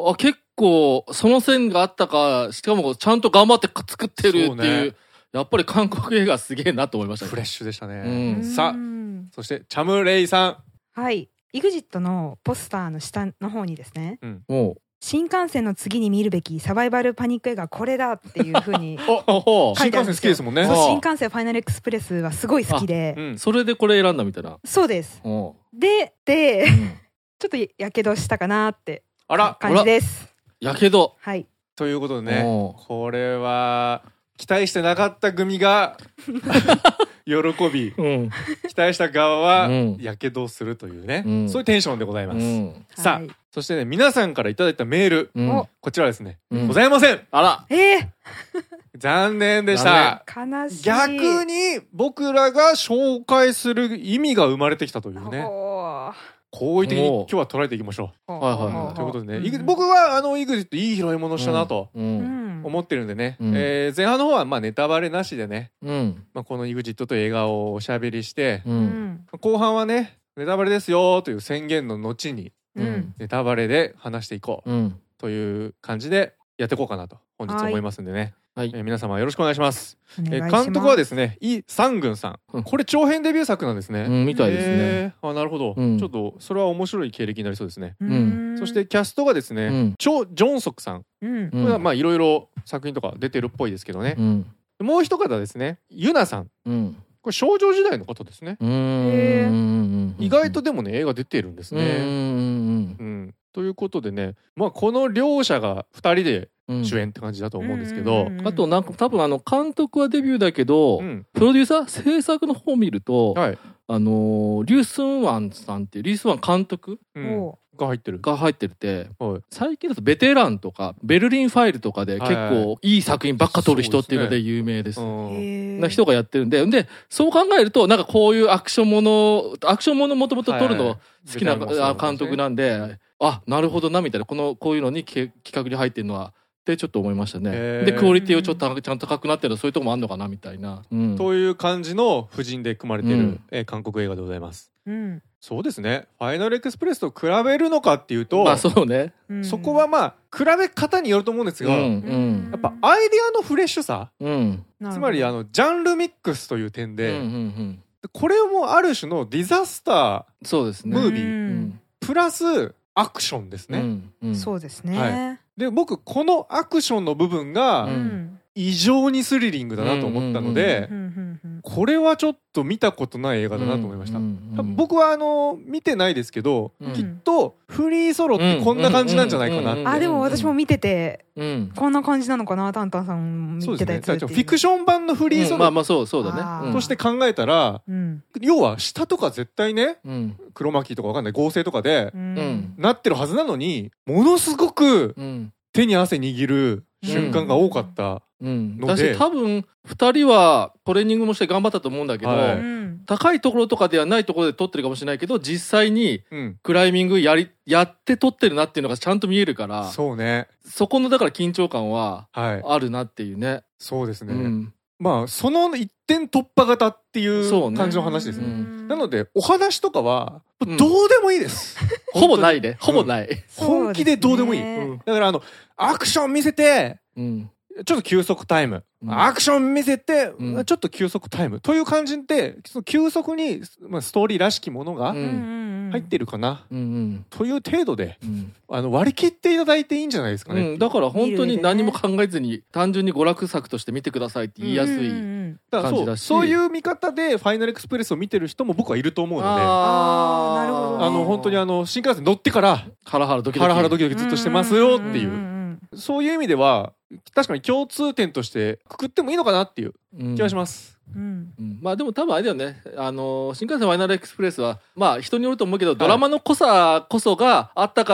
Speaker 2: 構その線があったか、しかもちゃんと頑張って作ってるっていう、やっぱり韓国映画すげえなと思いましたね。
Speaker 1: フレッシュでしたね。さあ、そしてチャムレイさん。
Speaker 3: はい。EXIT のポスターの下の方にですね、新幹線の次に見るべきサバイバルパニック映画これだっていう風に
Speaker 1: 新幹線好きですもんね。
Speaker 3: 新幹線ファイナルエクスプレスはすごい好きで、
Speaker 2: それでこれ選んだみたいな。
Speaker 3: そうです。で、ちょっとやけどしたかなって感じです。
Speaker 2: やけど。
Speaker 3: はい。
Speaker 1: ということでね、これは期待してなかった組が喜び、期待した側はやけどするというね、そういうテンションでございます。さあ、そしてね、皆さんからいただいたメール、こちらですね、ございません。
Speaker 2: あら。
Speaker 1: 残念でした。
Speaker 3: 悲しい。
Speaker 1: 逆に僕らが紹介する意味が生まれてきたというね。好意的に今日は捉えていきましょう。ということでね、僕はEXITいい拾い物したなと思ってるんでね、前半の方はまあネタバレなしでね、この EXIT という映画をおしゃべりして、後半はね、ネタバレですよという宣言の後にネタバレで話していこうという感じでやっていこうかなと本日思いますんでね。皆様よろしくお願いします。監督はですね、イ・サングンさん。これ長編デビュー作なんですね。
Speaker 2: みたいですね。
Speaker 1: なるほど。ちょっとそれは面白い経歴になりそうですね。そしてキャストがですね、チョ・ジョンソクさん。これはまあいろいろ作品とか出てるっぽいですけどね。もう一方ですね、ユナさん。これ少女時代の方ですね。意外とでもね、映画出てるんですね。ということでね、まあこの両者が2人で主演って感じだと思うんですけど、
Speaker 2: あとなんか多分監督はデビューだけど、プロデューサー制作の方を見ると、リュウ・スンワンさんっていうリュウ・スンワン監督が入ってるって、最近だとベテランとかベルリンファイルとかで結構いい作品ばっか撮る人っていうので有名です。な人がやってるんで、そう考えるとなんかこういうアクションものもともと撮るの好きな監督なんで、なるほどなみたいな、こういうのに企画に入ってるのはってちょっと思いましたね。でクオリティをちょっとちゃんと高くなってるのそういうとこもあるのかなみたいな、
Speaker 1: という感じの布陣で組まれている韓国映画でございます。そうですね。ファイナルエクスプレスと比べるのかっていうと、
Speaker 2: そうね。
Speaker 1: そこはまあ比べ方によると思うんですが、やっぱアイデアのフレッシュさ、つまりジャンルミックスという点で、これもある種のディザスタームービープラスアクションですね。
Speaker 3: そうですね。
Speaker 1: で僕このアクションの部分が異常にスリリングだなと思ったので、これはちょっと見たことない映画だなと思いました。僕は見てないですけど、きっとフリーソロってこんな感じなんじゃないかなって。
Speaker 3: でも私も見ててこんな感じなのかな。タンタンさん見てたやつ。
Speaker 1: フィクション版のフリーソロ
Speaker 2: そうだね
Speaker 1: として考えたら、要は下とか絶対ね、黒巻とかわかんない合成とかでなってるはずなのに、ものすごく手に汗握る瞬間が多かったので、
Speaker 2: 多分2人はトレーニングもして頑張ったと思うんだけど、高いところとかではないところで撮ってるかもしれないけど、実際にクライミングやって撮ってるなっていうのがちゃんと見えるから、
Speaker 1: そうね、
Speaker 2: そこのだから緊張感はあるなっていうね。
Speaker 1: そうですね。まあその一点突破型っていう感じの話ですね。なのでお話とかはどうでもいいです。
Speaker 2: ほぼないね。ほぼない。
Speaker 1: 本気でどうでもいい。だからアクション見せてちょっと休息タイム、アクション見せてちょっと休息タイムという感じで、休息にストーリーらしきものが入ってるかなという程度で割り切っていただいていいんじゃないですかね。
Speaker 2: だから本当に何も考えずに単純に娯楽作として見てくださいって言いやすい感じだし、
Speaker 1: そういう見方でファイナルエクスプレスを見てる人も僕はいると思うので、
Speaker 3: なるほど、
Speaker 1: 本当に新幹線乗ってから
Speaker 2: ハラハラドキドキ
Speaker 1: ずっとしてますよっていう、そういう意味では確かに共通点としてくくってもいいのかなっていう気がします。
Speaker 2: まあでも多分あれだよね、新幹線ファイナルエクスプレスはまあ人によると思うけど、ドラマの濃さこそがあったから、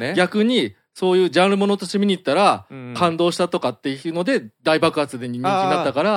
Speaker 2: 逆にそういうジャンルものとして見に行ったら感動したとかっていうので大爆発で人気になったから、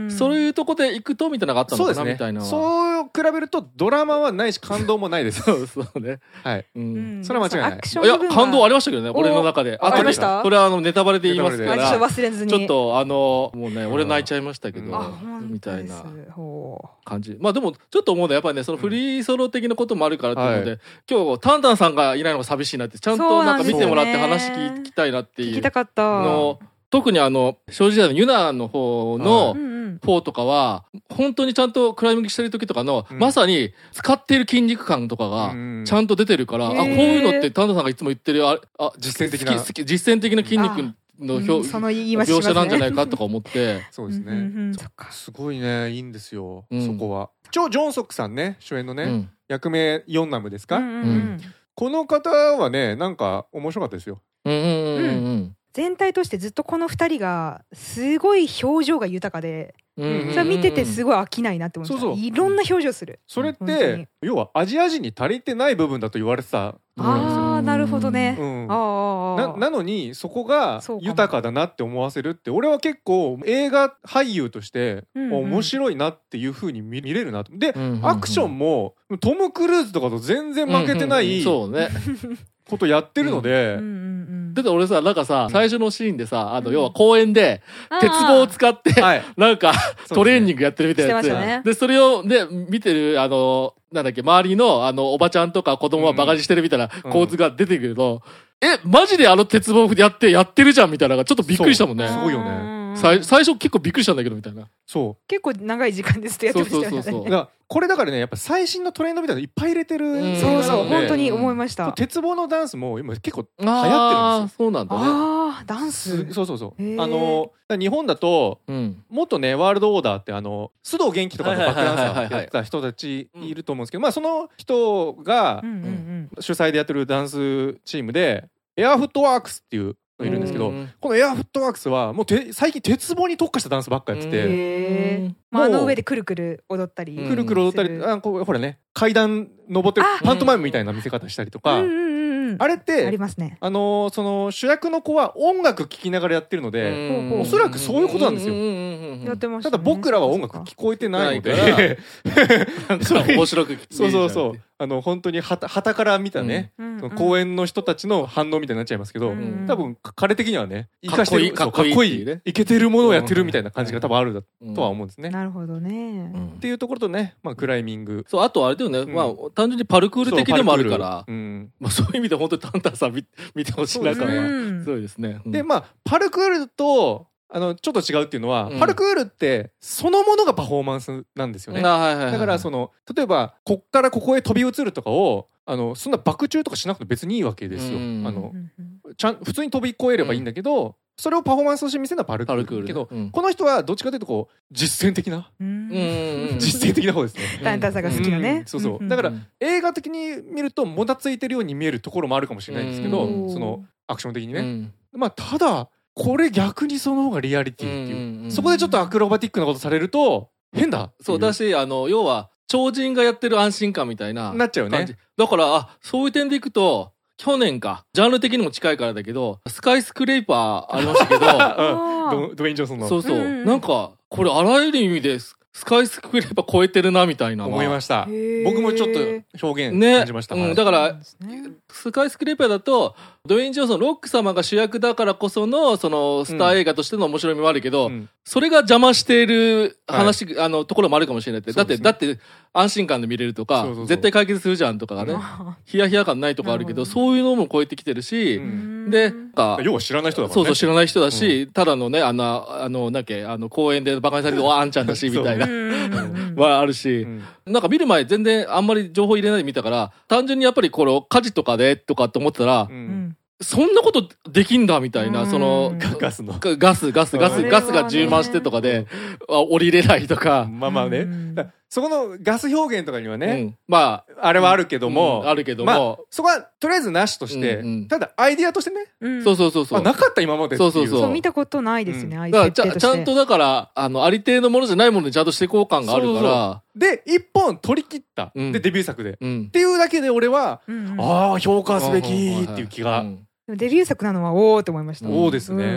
Speaker 2: そういうとこで行くとみたいなのがあったのかなみたいな。
Speaker 1: そう比べるとドラマはないし感動もないです。
Speaker 2: そうね。
Speaker 1: はい。それは間違いない。
Speaker 2: いや感動ありましたけどね、俺の中で。
Speaker 3: ありました。
Speaker 2: それはネタバレで言いますから。
Speaker 3: 忘れずに。
Speaker 2: ちょっともうね俺泣いちゃいましたけどみたいな感じ。まあでもちょっと思うのはやっぱりねそのフリーソロ的なこともあるからっていうので、今日タンタンさんがいないのが寂しいなって、ちゃんとなんか見てもらって話聞きたいなっていう。
Speaker 3: 聞きたかったの。
Speaker 2: 特に正直ユナの方の4とかは本当にちゃんとクライミングしてる時とかのまさに使っている筋肉感とかがちゃんと出てるから、こういうのってタンタンさんがいつも言ってる
Speaker 1: 実践的な
Speaker 2: 筋肉の描写なんじゃないかとか思って。
Speaker 1: そうですね。すごいね、いいんですよそこは。ジョンソックさんね、主演のね、役名ヨンナムですか。この方はねなんか面白かったですよ。
Speaker 3: 全体としてずっとこの2人がすごい表情が豊かで、それ見ててすごい飽きないなって思いました。いろんな表情する。
Speaker 1: それって要はアジア人に足りてない部分だと言われてたところなんですよ。
Speaker 3: ああなるほどね。
Speaker 1: なのにそこが豊かだなって思わせるって、俺は結構映画俳優として面白いなっていう風に見れるなと。でアクションもトム・クルーズとかと全然負けてないことやってるので。
Speaker 2: だって俺さなんかさ最初のシーンでさ要は公園で鉄棒を使ってなんかトレーニングやってるみたいなやつで、それをね見てるなんだっけ周りのおばちゃんとか子供はバカにしてるみたいな構図が出てくると、マジで鉄棒やってるじゃんみたいなのがちょっとびっくりしたもんね。
Speaker 1: すごいよね。
Speaker 2: 最初結構びっくりしたんだけどみたいな。
Speaker 1: そう
Speaker 3: 結構長い時間ですってやってましたよね。
Speaker 1: これだからねやっぱ最新のトレンドみたいなのいっぱい入れてる。
Speaker 3: そう本当に思いました。
Speaker 1: 鉄棒のダンスも今結構流行ってるんですよ。
Speaker 2: そうなんだね。
Speaker 3: ああダンス。
Speaker 1: そう日本だと元ねワールドオーダーって須藤元気とかのバックダンサーやってた人たちいると思うんですけど、まあその人が主催でやってるダンスチームでエアフットワークスっていういるんですけど、このエアフットワークスはもう最近鉄棒に特化したダンスばっかやってて、
Speaker 3: 上でくるくる踊ったり
Speaker 1: くるくる踊ったり、ほらね階段登ってるパントマイムみたいな見せ方したりとか、あれって
Speaker 3: ありますね。
Speaker 1: その主役の子は音楽聴きながらやってるので、おそらくそういうことなんですよ。
Speaker 3: やってましたね。
Speaker 1: ただ僕らは音楽聞こえてないので
Speaker 2: 面白く聞いて
Speaker 1: そう本当に旗から見たね公園の人たちの反応みたいになっちゃいますけど、多分彼的にはね
Speaker 2: かっこいい
Speaker 1: かっこいいイケてるものをやってるみたいな感じが多分あるとは思うんですね。
Speaker 3: なるほどね。
Speaker 1: っていうところとね、クライミング、
Speaker 2: そうあとあれだよね、単純にパルクール的でもあるから、そういう意味で本当にタンタンさん見てほしいなからそうですね。
Speaker 1: でパルクールとちょっと違うっていうのは、パルクールってそのものがパフォーマンスなんですよね。だから例えばこっからここへ飛び移るとかをそんな爆中とかしなくて別にいいわけですよ。普通に飛び越えればいいんだけど、それをパフォーマンスとして見せるのはパルクールだけど、この人はどっちかというと実践的な実践的な方ですね。
Speaker 3: タンタンさんが好きなね。
Speaker 1: だから映画的に見るともたついてるように見えるところもあるかもしれないんですけど、そのアクション的にね。ただこれ逆にその方がリアリティっていう、そこでちょっとアクロバティックなことされると変だ。
Speaker 2: そうだし要は超人がやってる安心感みたいな
Speaker 1: なっちゃうね。
Speaker 2: だからそういう点でいくと去年かジャンル的にも近いからだけどスカイスクレーパーありましたけど
Speaker 1: ドウェイン・ジョンソンの
Speaker 2: そうなんかこれあらゆる意味ですスカイスクレーパー超えてるなみたいな
Speaker 1: 思いました。僕もちょっと表現感じました。
Speaker 2: だからスカイスクレーパーだとドウェイン・ジョンソンロック様が主役だからこそのそのスター映画としての面白みもあるけど、それが邪魔している話ところもあるかもしれないって。だって安心感で見れるとか絶対解決するじゃんとかがねヒヤヒヤ感ないとかあるけど、そういうのも超えてきてるし、で
Speaker 1: 要は知らない人だもんね。
Speaker 2: そう知らない人だし、ただのねなんだっけ公園でバカにされるあんちゃんだしみたいなはあるし、なんか見る前全然あんまり情報入れないで見たから、単純にやっぱりこの火事とかでとかって思ってたら、そんなことできんだみたいな、その
Speaker 1: ガスが
Speaker 2: 充満してとかで降りれないとか、
Speaker 1: そこのガス表現とかにはね、あれはあるけども、そこはとりあえずなしとして、ただアイディアとしてね、
Speaker 2: そう
Speaker 1: なかった今までっていう。
Speaker 3: そう見たことないですね。
Speaker 2: ちゃんとだからありていのものじゃないものにちゃんとしていこう感があるから、
Speaker 1: で一本取り切った、でデビュー作でっていうだけで俺は評価すべきっていう気が。
Speaker 3: デビュー作なのはおーって思いました。
Speaker 1: おーですね。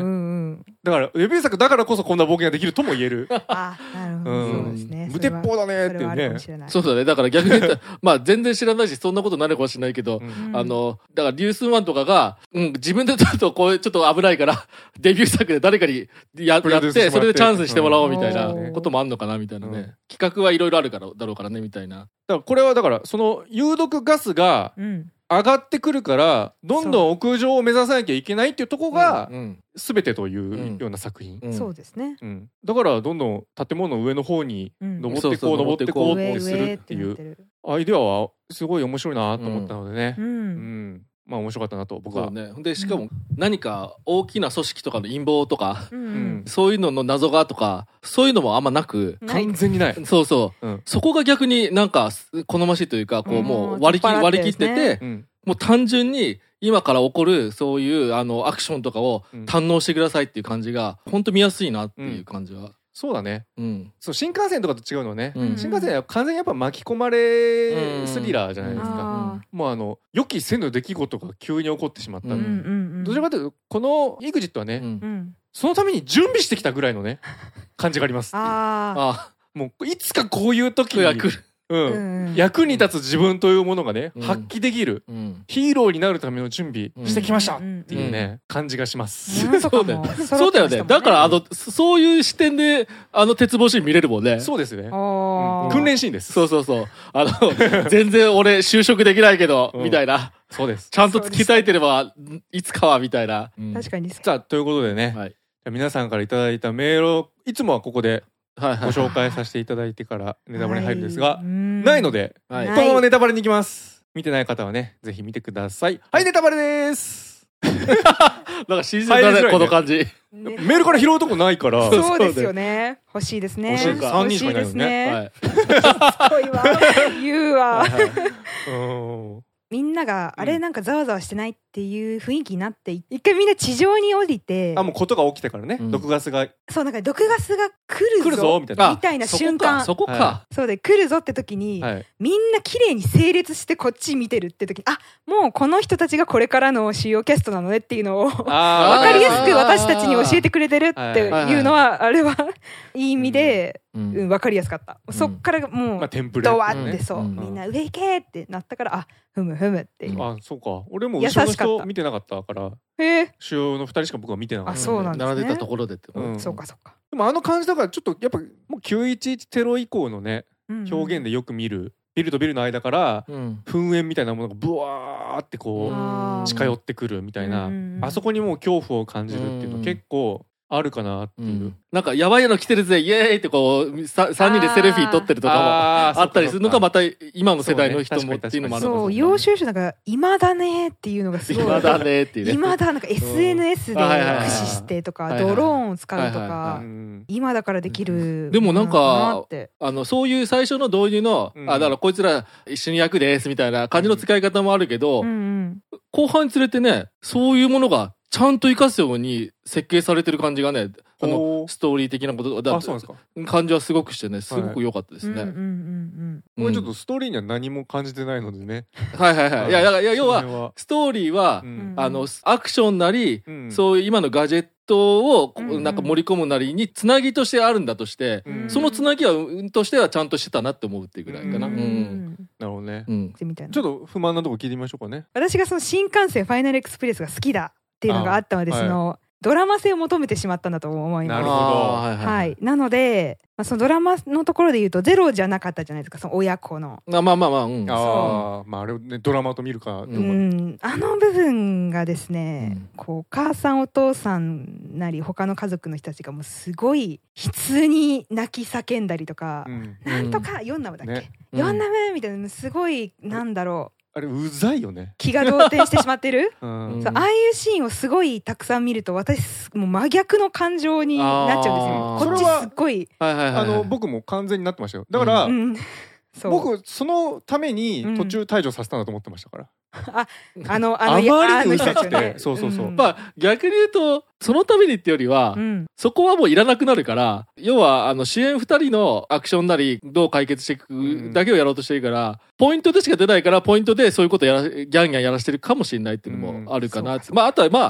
Speaker 1: だからデビュー作だからこそこんな冒険ができるとも言える。
Speaker 3: あ、なるほど。そうですね。
Speaker 1: 無鉄砲だねっていうね。
Speaker 2: そうだね。だから逆に言ったらまあ全然知らないしそんなことになるかもしれないけど、だからリュース1とかが自分でちょっとこうちょっと危ないからデビュー作で誰かにやってそれでチャンスしてもらおうみたいなこともあんのかなみたいなね。企画はいろいろあるからだろうからねみたいな。
Speaker 1: だからこれはだからその有毒ガスが上がってくるからどんどん屋上を目指さなきゃいけないっていうところが全てというような作品。
Speaker 3: そうですね。
Speaker 1: だからどんどん建物の上の方に登ってこう登ってこうってするっていうアイデアはすごい面白いなと思ったのでね。まあ面白かったなと僕は。
Speaker 2: でしかも何か大きな組織とかの陰謀とかそういうのの謎がとかそういうのもあんまなく
Speaker 1: 完全にない。
Speaker 2: そうそう。そこが逆になんか好ましいというかこうもう割り切っててもう単純に今から起こるそういうアクションとかを堪能してくださいっていう感じが本当見やすいなっていう感じは。
Speaker 1: そうだね。そう新幹線とかと違うのね。新幹線は完全にやっぱ巻き込まれスリラーじゃないですか。もう予期せぬ出来事が急に起こってしまった。どちらかというとこのEXITはね、そのために準備してきたぐらいのね感じがあります。もういつかこういう時に来る。役に立つ自分というものがね発揮できるヒーローになるための準備してきましたっていうね感じがします。
Speaker 2: そうだよね。だからそういう視点で鉄棒シーン見れるもんね。
Speaker 1: そうですね。訓練シーンです。
Speaker 2: そう全然俺就職できないけどみたいな。
Speaker 1: そうです。
Speaker 2: ちゃんと鍛えてればいつかはみたいな。
Speaker 3: 確かに。
Speaker 1: さあということでね皆さんからいただいたメールをいつもはここでご紹介させていただいてからネタバレに入るんですが、ないのでこのままネタバレに行きます。見てない方はねぜひ見てください。はい、ネタバレです。
Speaker 2: なんかシーズンだねこの感じ。
Speaker 1: メールから拾うとこないから。
Speaker 3: そうですよね。欲しいですね。
Speaker 1: 3人しかいないのね。
Speaker 3: すごいわ。言うわ。みんながあれなんかざわざわしてないっていう雰囲気になって一回みんな地上に降りて
Speaker 1: もうことが起きてからね毒ガスが
Speaker 3: そうなんか毒ガスが来るぞみたいな瞬間
Speaker 2: そこか
Speaker 3: そうで来るぞって時にみんな綺麗に整列してこっち見てるって時にもうこの人たちがこれからの主要キャストなのねっていうのを分かりやすく私たちに教えてくれてるっていうのはあれはいい意味で分かりやすかった。そっからもうドワってそうみんな上行けってなったからふむふむっていう。
Speaker 1: そうか。俺も後ろの人見てなかったから主要の2人しか僕は見てなかった。
Speaker 3: そうなんですね。
Speaker 2: 並んでたところでって
Speaker 3: そうかそうか。
Speaker 1: でも感じだからちょっとやっぱもう911テロ以降のね表現でよく見るビルとビルの間から噴煙みたいなものがブワーってこう近寄ってくるみたいなあそこにもう恐怖を感じるっていうの結構あるかなっていう、
Speaker 2: なんかやばいの来てるぜイエーイってこう3人でセルフィー撮ってるとかもあったりするのがまた今の世代の人もっていうのもある。
Speaker 3: そう要所要所なんか今だねっていうのがすごい
Speaker 2: 今だねっていうね
Speaker 3: 今だなんか SNS で駆使してとかドローンを使うとか今だからできる。
Speaker 2: でもなんかそういう最初の導入のだからこいつら一緒に役ですみたいな感じの使い方もあるけど後半につれてねそういうものがちゃんと生かすように設計されてる感じがねストーリー的なことだ感じはすごくしてねすごく良かったですね。
Speaker 1: これちょっとストーリーには何も感じてないのでね。
Speaker 2: いや要はストーリーはアクションなりそういう今のガジェットをなんか盛り込むなりにつなぎとしてあるんだとしてそのつなぎはとしてはちゃんとしてたなって思うっていうぐらいかな。なる
Speaker 1: ほどね。ちょっと不満なとこ聞いてみましょうかね。
Speaker 3: 私がその新幹線ファイナルエクスプレスが好きだっていうのがあったのでそのドラマ性を求めてしまったんだと思います。
Speaker 1: なるほど。
Speaker 3: はい。なので、そのドラマのところで言うとゼロじゃなかったじゃないですか、その親子の。
Speaker 2: まあ、
Speaker 1: あれねドラマと見るか。
Speaker 3: あの部分がですね、こうお母さんお父さんなり他の家族の人たちがもうすごい悲痛に泣き叫んだりとか、なんとかヨンナムだっけ？ヨンナムみたいなすごいなんだろう。
Speaker 1: あれうざいよね。
Speaker 3: 気が動転してしまってるああいうシーンをすごいたくさん見ると私もう真逆の感情になっちゃうんですよ。こっちすっごい
Speaker 1: 僕も完全になってましたよ。だから僕そのために途中退場させたんだと思ってましたから。あまりにうざくて。そう。
Speaker 2: まあ逆に言うとそのためにってよりはそこはもういらなくなるから要は主演2人のアクションなりどう解決していくだけをやろうとしてるからポイントでしか出ないからポイントでそういうことギャンギャンやらしてるかもしれないっていうのもあるかな。まああとは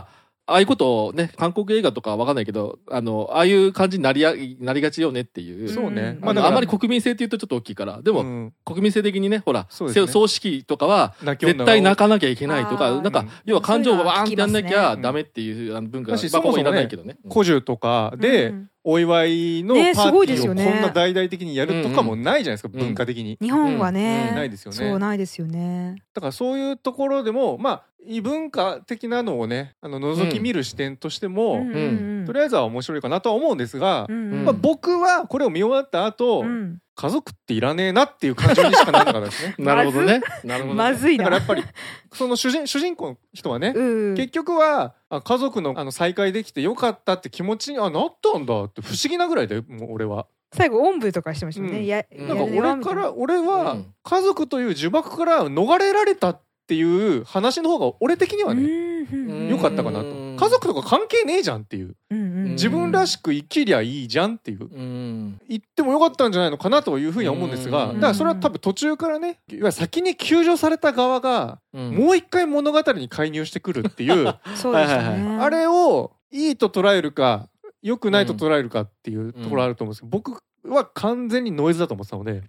Speaker 2: ああいうことをね、韓国映画とかわかんないけど、ああいう感じになりがちよねっていう。
Speaker 1: そうね。
Speaker 2: あんまり国民性って言うとちょっと大きいから。でも、国民性的にね、ほら、葬式とかは、絶対泣かなきゃいけないとか、なんか、要は感情をバーンってやんなきゃダメっていう文化が、
Speaker 1: そもそもね、古樹とかで、お祝いのパーティーをこんな大々的にやるとかもないじゃないですか、文化的に。
Speaker 3: 日本はね。
Speaker 1: ないですよね。
Speaker 3: そう、ないですよね。
Speaker 1: だからそういうところでも、まあ、異文化的なのをね、覗き見る視点としても、とりあえずは面白いかなとは思うんですが、まあ、僕はこれを見終わった後、家族っていらねえなっていう感情にしかならなかったですね。
Speaker 2: なるほどね。なるほど。
Speaker 3: まずいな。
Speaker 1: だからやっぱり、その主人公の人はね、結局は、家族の再会できてよかったって気持ちになったんだって不思議なぐらいで、もう俺は。
Speaker 3: 最後、おんぶとかしてましたね。
Speaker 1: なんか俺は、家族という呪縛から逃れられたっていう話の方が俺的にはね、良かったかなと。家族とか関係ねえじゃんっていう。自分らしく生きりゃいいじゃんっていう。言ってもよかったんじゃないのかなというふうには思うんですが、だからそれは多分途中からね、いわゆる先に救助された側が、もう一回物語に介入してくるっていう、あれをいいと捉えるか、良くないと捉えるかっていうところあると思うんですけど、僕は完全にノイズだと思ってたので、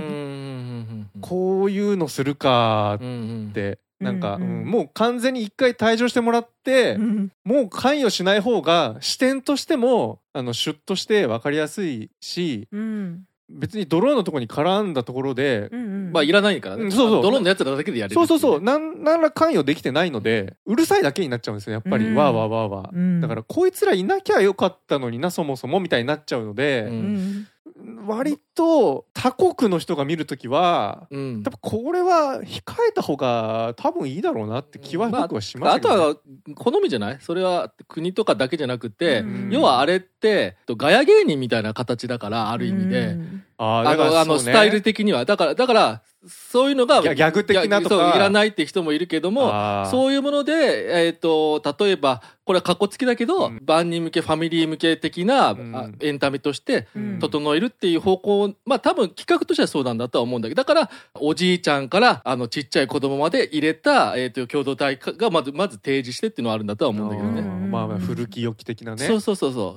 Speaker 1: こういうのするかって、なんか、もう完全に一回退場してもらって、もう関与しない方が視点としてもシュッとして分かりやすいし、別にドローンのところに絡んだところで、
Speaker 2: まあいらないからね。ドローンのやつらだけでやれる。
Speaker 1: そう。なんら関与できてないので、うるさいだけになっちゃうんですよ、やっぱり。わーわーわーわー。だから、こいつらいなきゃよかったのにな、そもそもみたいになっちゃうので、割と他国の人が見るときは、多分これは控えた方が多分いいだろうなって気は僕はしますけど、
Speaker 2: あとは好みじゃない？それは国とかだけじゃなくて、要はあれってガヤ芸人みたいな形だから、ある意味で、スタイル的にはだからそういうのが
Speaker 1: 逆的なとか
Speaker 2: いらないって人もいるけども、そういうもので、例えばこれはカッコつきだけど、万人向けファミリー向け的な、エンタメとして整えるっていう方向、まあ多分企画としてはそうなんだとは思うんだけど、だからおじいちゃんからちっちゃい子供まで入れた、共同体がまず提示してっていうのはあるんだとは思うんだけどね。
Speaker 1: まあ古き良き的なね。
Speaker 2: そう。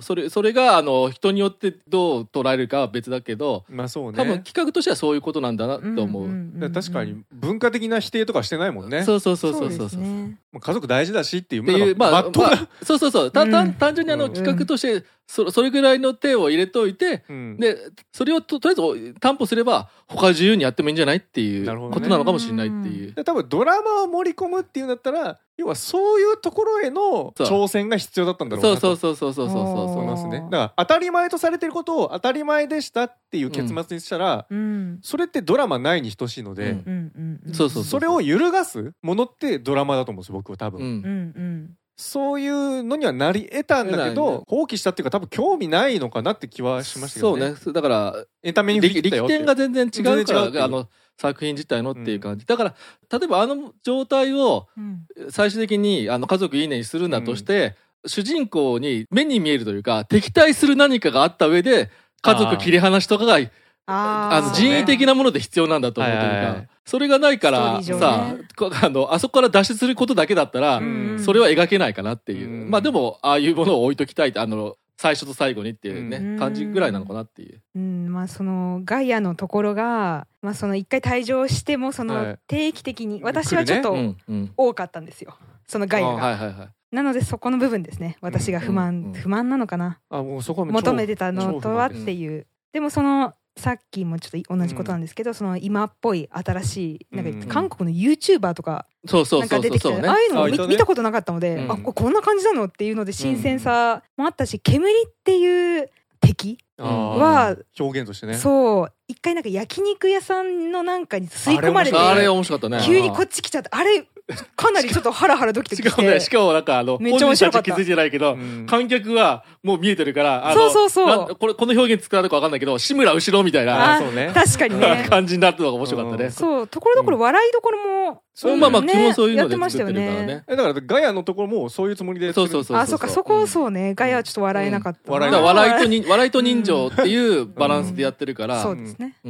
Speaker 2: それが人によってどう捉えるかは別だけど、
Speaker 1: まあそうね。
Speaker 2: 多分企画としてはそういうことなんだなと思う。
Speaker 1: 確かに文化的な否定とかしてないもんね。
Speaker 2: そう。
Speaker 1: 家族大事だしっていう。
Speaker 2: そう。単純に企画としてそれぐらいの手を入れといて、でそれをとりあえず担保すれば他自由にやってもいいんじゃないっていうことなのかもしれないっていう。
Speaker 1: 多分ドラマを盛り込むっていうんだったら、要はそういうところへの挑戦が必要だったんだろうなと。
Speaker 2: そう
Speaker 1: 思いますね。だから当たり前とされてることを当たり前でしたっていう結末にしたら、それってドラマないに等しいので、それを揺るがすものってドラマだと思うんですよ、僕は多分。そういうのにはなり得たんだけど、放棄したっていうか多分興味ないのかなって気はしましたけどね。
Speaker 2: そうね。だから
Speaker 1: エンタメに
Speaker 2: 力点が全然違うから作品自体のっていう感じ。だから例えば状態を最終的に家族いいねにするんだとして、主人公に目に見えるというか敵対する何かがあった上で家族切り離しとかが人為的なもので必要なんだと思うというか、それがないからさ、あそこから脱出することだけだったらそれは描けないかなっていう。まあでもああいうものを置いときたいって最初と最後にっていうね感じぐらいなのかなっていう。
Speaker 3: まあそのガイアのところが、まあその一回退場しても定期的に私はちょっと多かったんですよ、そのガイアが。なのでそこの部分ですね、私が不満なのかな、求めてたのとはっていう。でもさっきもちょっと同じことなんですけど、今っぽい新しいなんか韓国の YouTuber とかなんか出てきて、ああいうのを見たことなかったので、こんな感じなのっていうので新鮮さもあったし、煙っていう敵は
Speaker 1: 表現としてね、
Speaker 3: そう一回なんか焼肉屋さんのなんかに吸い込まれて、
Speaker 2: あれ面白かったね。
Speaker 3: 急にこっち来ちゃって、あれかなりちょっとハラハラドキドキして、
Speaker 2: しかもなんか
Speaker 3: めっちゃ面白かった。
Speaker 2: 本人たち気づいてないけど、観客はもう見えてるから、
Speaker 3: そう
Speaker 2: この表現使うのか分かんないけど、志村後ろみたいな
Speaker 3: 確かにね
Speaker 2: 感じになったのが面白かったね。
Speaker 3: そう、ところどころ笑いどころも
Speaker 2: まあ基本そういうので作ってるからね。
Speaker 1: だからガヤのところもそういうつもりで。
Speaker 3: そうか、そこそうね、ガヤはちょっと笑えなかった。
Speaker 2: 笑いと人情っていうバランスでやってるから。
Speaker 3: そうですね。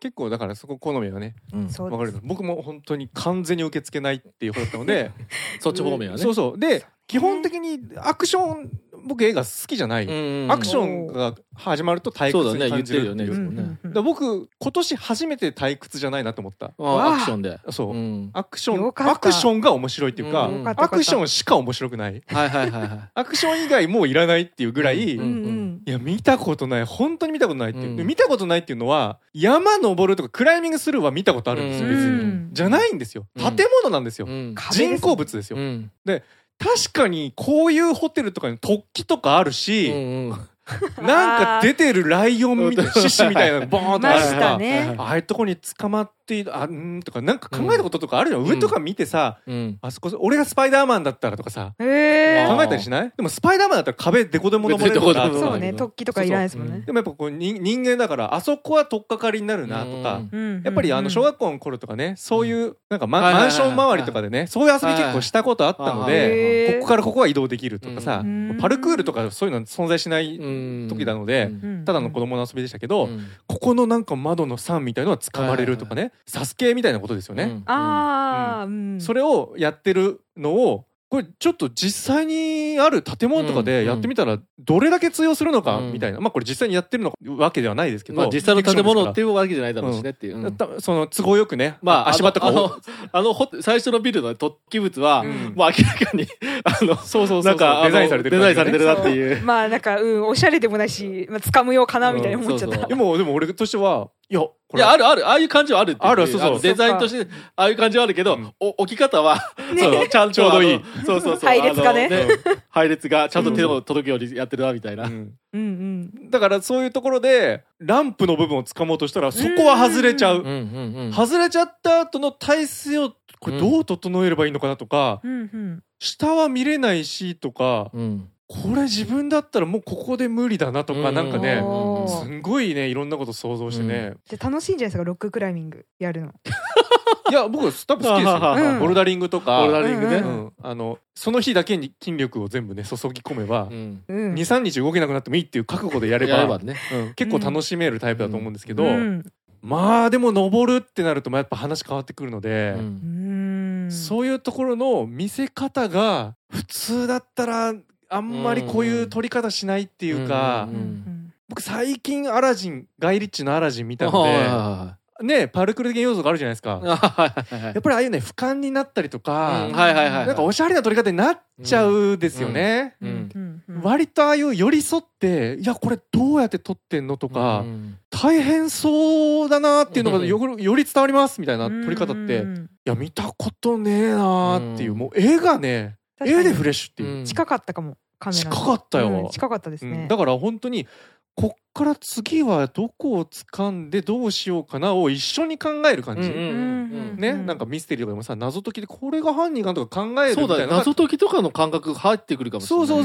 Speaker 1: 結構だからそこ好みがね、分かる。僕も本当に完全に受け付けないっていう方だったので
Speaker 2: そっち方面はね。
Speaker 1: そうで基本的にアクション僕映画好きじゃない。アクションが始まると退屈に感じるっていう。僕今年初めて退屈じゃないなと思った。
Speaker 2: アクションで。
Speaker 1: そう。アクションが面白いっていうか、アクションしか面白くない。アクション以外もういらないっていうぐらい、いや見たことない、本当に見たことないっていう。見たことないっていうのは山登るとかクライミングするは見たことあるんですよ別に。じゃないんですよ。建物なんですよ。人工物ですよ。で確かにこういうホテルとかに突起とかあるし、なんか出てるライオンみたいな獅子みたいなのボーンとあるから、ああいうとこに捕まってとかなんか考えたこととかあるよ。上とか見てさ、あそこ俺がスパイダーマンだったらとかさ、考えたりしない？でもスパイダーマンだったら壁デコでも登れるから、
Speaker 3: そうね、突起とかいらないですもんね。
Speaker 1: でもやっぱこう人間だからあそこは取っかかりになるなとか、やっぱり小学校の頃とかね、そういうなんかマンション周りとかでね、そういう遊び結構したことあったので、ここからここは移動できるとかさ、パルクールとかそういうの存在しない時なので、ただの子供の遊びでしたけど、ここのなんか窓の山みたいのは掴まれるとかね、サスケみたいなことですよね。それをやってるのをこれちょっと実際にある建物とかでやってみたらどれだけ通用するのかみたいな、まあこれ実際にやってるのわけではないですけど、
Speaker 2: 実際の建物っていうわけじゃないだろうしねっていう、
Speaker 1: その都合よくね、まあ足場とか
Speaker 2: 最初のビルの突起物はもう明らかに
Speaker 1: なんかデザインされてる
Speaker 2: なっていう、
Speaker 3: まあなんかおしゃれでもないし掴むようかなみたいな思っちゃった。
Speaker 1: でも俺としてはいや
Speaker 2: あるああいう感じはあるっていう。そうデザインとしてああいう感じはあるけど、置き方はちゃんとちょうどいい。
Speaker 3: 配列がね、
Speaker 2: 配列がちゃんと手を届くようにやってるなみたいな。
Speaker 1: だからそういうところでランプの部分を掴もうとしたらそこは外れちゃう。外れちゃった後の体勢をこれどう整えればいいのかなとか、下は見れないしとか。これ自分だったらもうここで無理だなとか、なんかねすんごいねいろんなこと想像してね、
Speaker 3: じゃ楽しいんじゃないですかロッククライミングやるの。
Speaker 1: いや僕多分好きですよ。ボルダリングとか
Speaker 2: ね、
Speaker 1: その日だけに筋力を全部ね注ぎ込めば 2,3 日動けなくなってもいいっていう覚悟でやれば結構楽しめるタイプだと思うんですけど、まあでも登るってなるとやっぱ話変わってくるので、そういうところの見せ方が普通だったらあんまりこういう撮り方しないっていうか、僕最近アラジンガイ・リッチのアラジン見たのでね、パルクール的要素があるじゃないですか。やっぱりああいうね俯瞰になったりとか、なんかおしゃれな撮り方になっちゃうですよね。割とああいう寄り添っていやこれどうやって撮ってんのとか、大変そうだなっていうのがより伝わりますみたいな撮り方っていや見たことねえなっていう、もう絵がね絵でフレッシュっていう、
Speaker 3: 近かったかも。カメラ
Speaker 1: 近かったよ、
Speaker 3: 近かったですね。
Speaker 1: だから本当にこっから次はどこを掴んでどうしようかなを一緒に考える感じね。なんかミステリーとかでもさ謎解きでこれが犯人かとか考えるみたいな、
Speaker 2: 謎解きとかの感覚入ってくるかもしれない。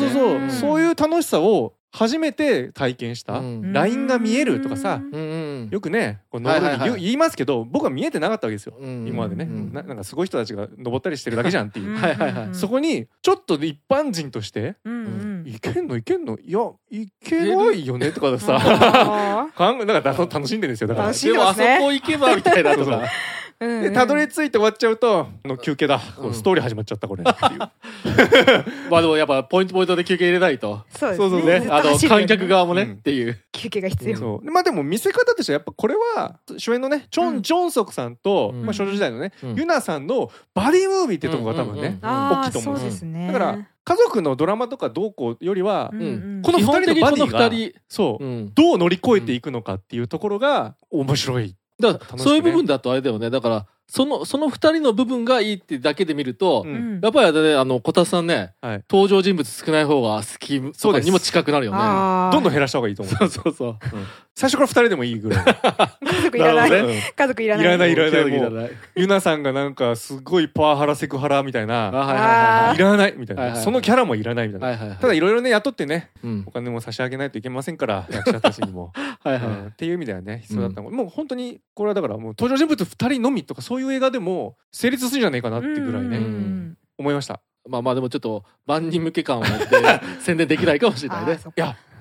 Speaker 1: そういう楽しさを初めて体験した、ラインが見えるとかさ、よくね言いますけど僕は見えてなかったわけですよ今までね。なんかすごい人たちが登ったりしてるだけじゃんっていうそこにちょっと一般人としていけんのいやいけないよねとかさなんか楽しんでるんですよ。だから
Speaker 2: でもあそこ行けばみたいなとか
Speaker 1: でたどり着いて終わっちゃうと休憩だ、ストーリー始まっちゃったこれっていう
Speaker 2: まあでもやっぱポイントで休憩入れないと、
Speaker 3: そうね、
Speaker 2: 観客側もねっていう
Speaker 3: 休憩が必要。
Speaker 1: まあでも見せ方としてはやっぱこれは主演のねチョン・ジョンソクさんと少女時代のねユナさんのバディムービーってとこが多分ね大きいと思うんですよ。だから家族のドラマとかどうこうよりは、この2人のバディがどう乗り越えていくのかっていうところが面白い。
Speaker 2: だからそういう部分だとあれだよね。だからその2人の部分がいいってだけで見ると、やっぱりあれね小田さんね、登場人物少ない方が好きとかにも近くなるよね。
Speaker 1: どんどん減らした方がいいと思う。
Speaker 2: そう
Speaker 1: 最初から2人でもいいぐらい。
Speaker 3: 家族いらない。家族いらない。
Speaker 1: いらない。ユナさんがなんかすごいパワハラセクハラみたいな、いらないみたいな、そのキャラもいらないみたいな。ただいろいろね雇ってね、お金も差し上げないといけませんから役者たちにもっていう意味ではね必要だったの。もう本当にこれはだからもう登場人物2人のみとかそういう映画でも成立するんじゃないかなってぐらいね思いました。
Speaker 2: まあでもちょっと万人向け感を持って宣伝できないかもしれないね。
Speaker 1: いや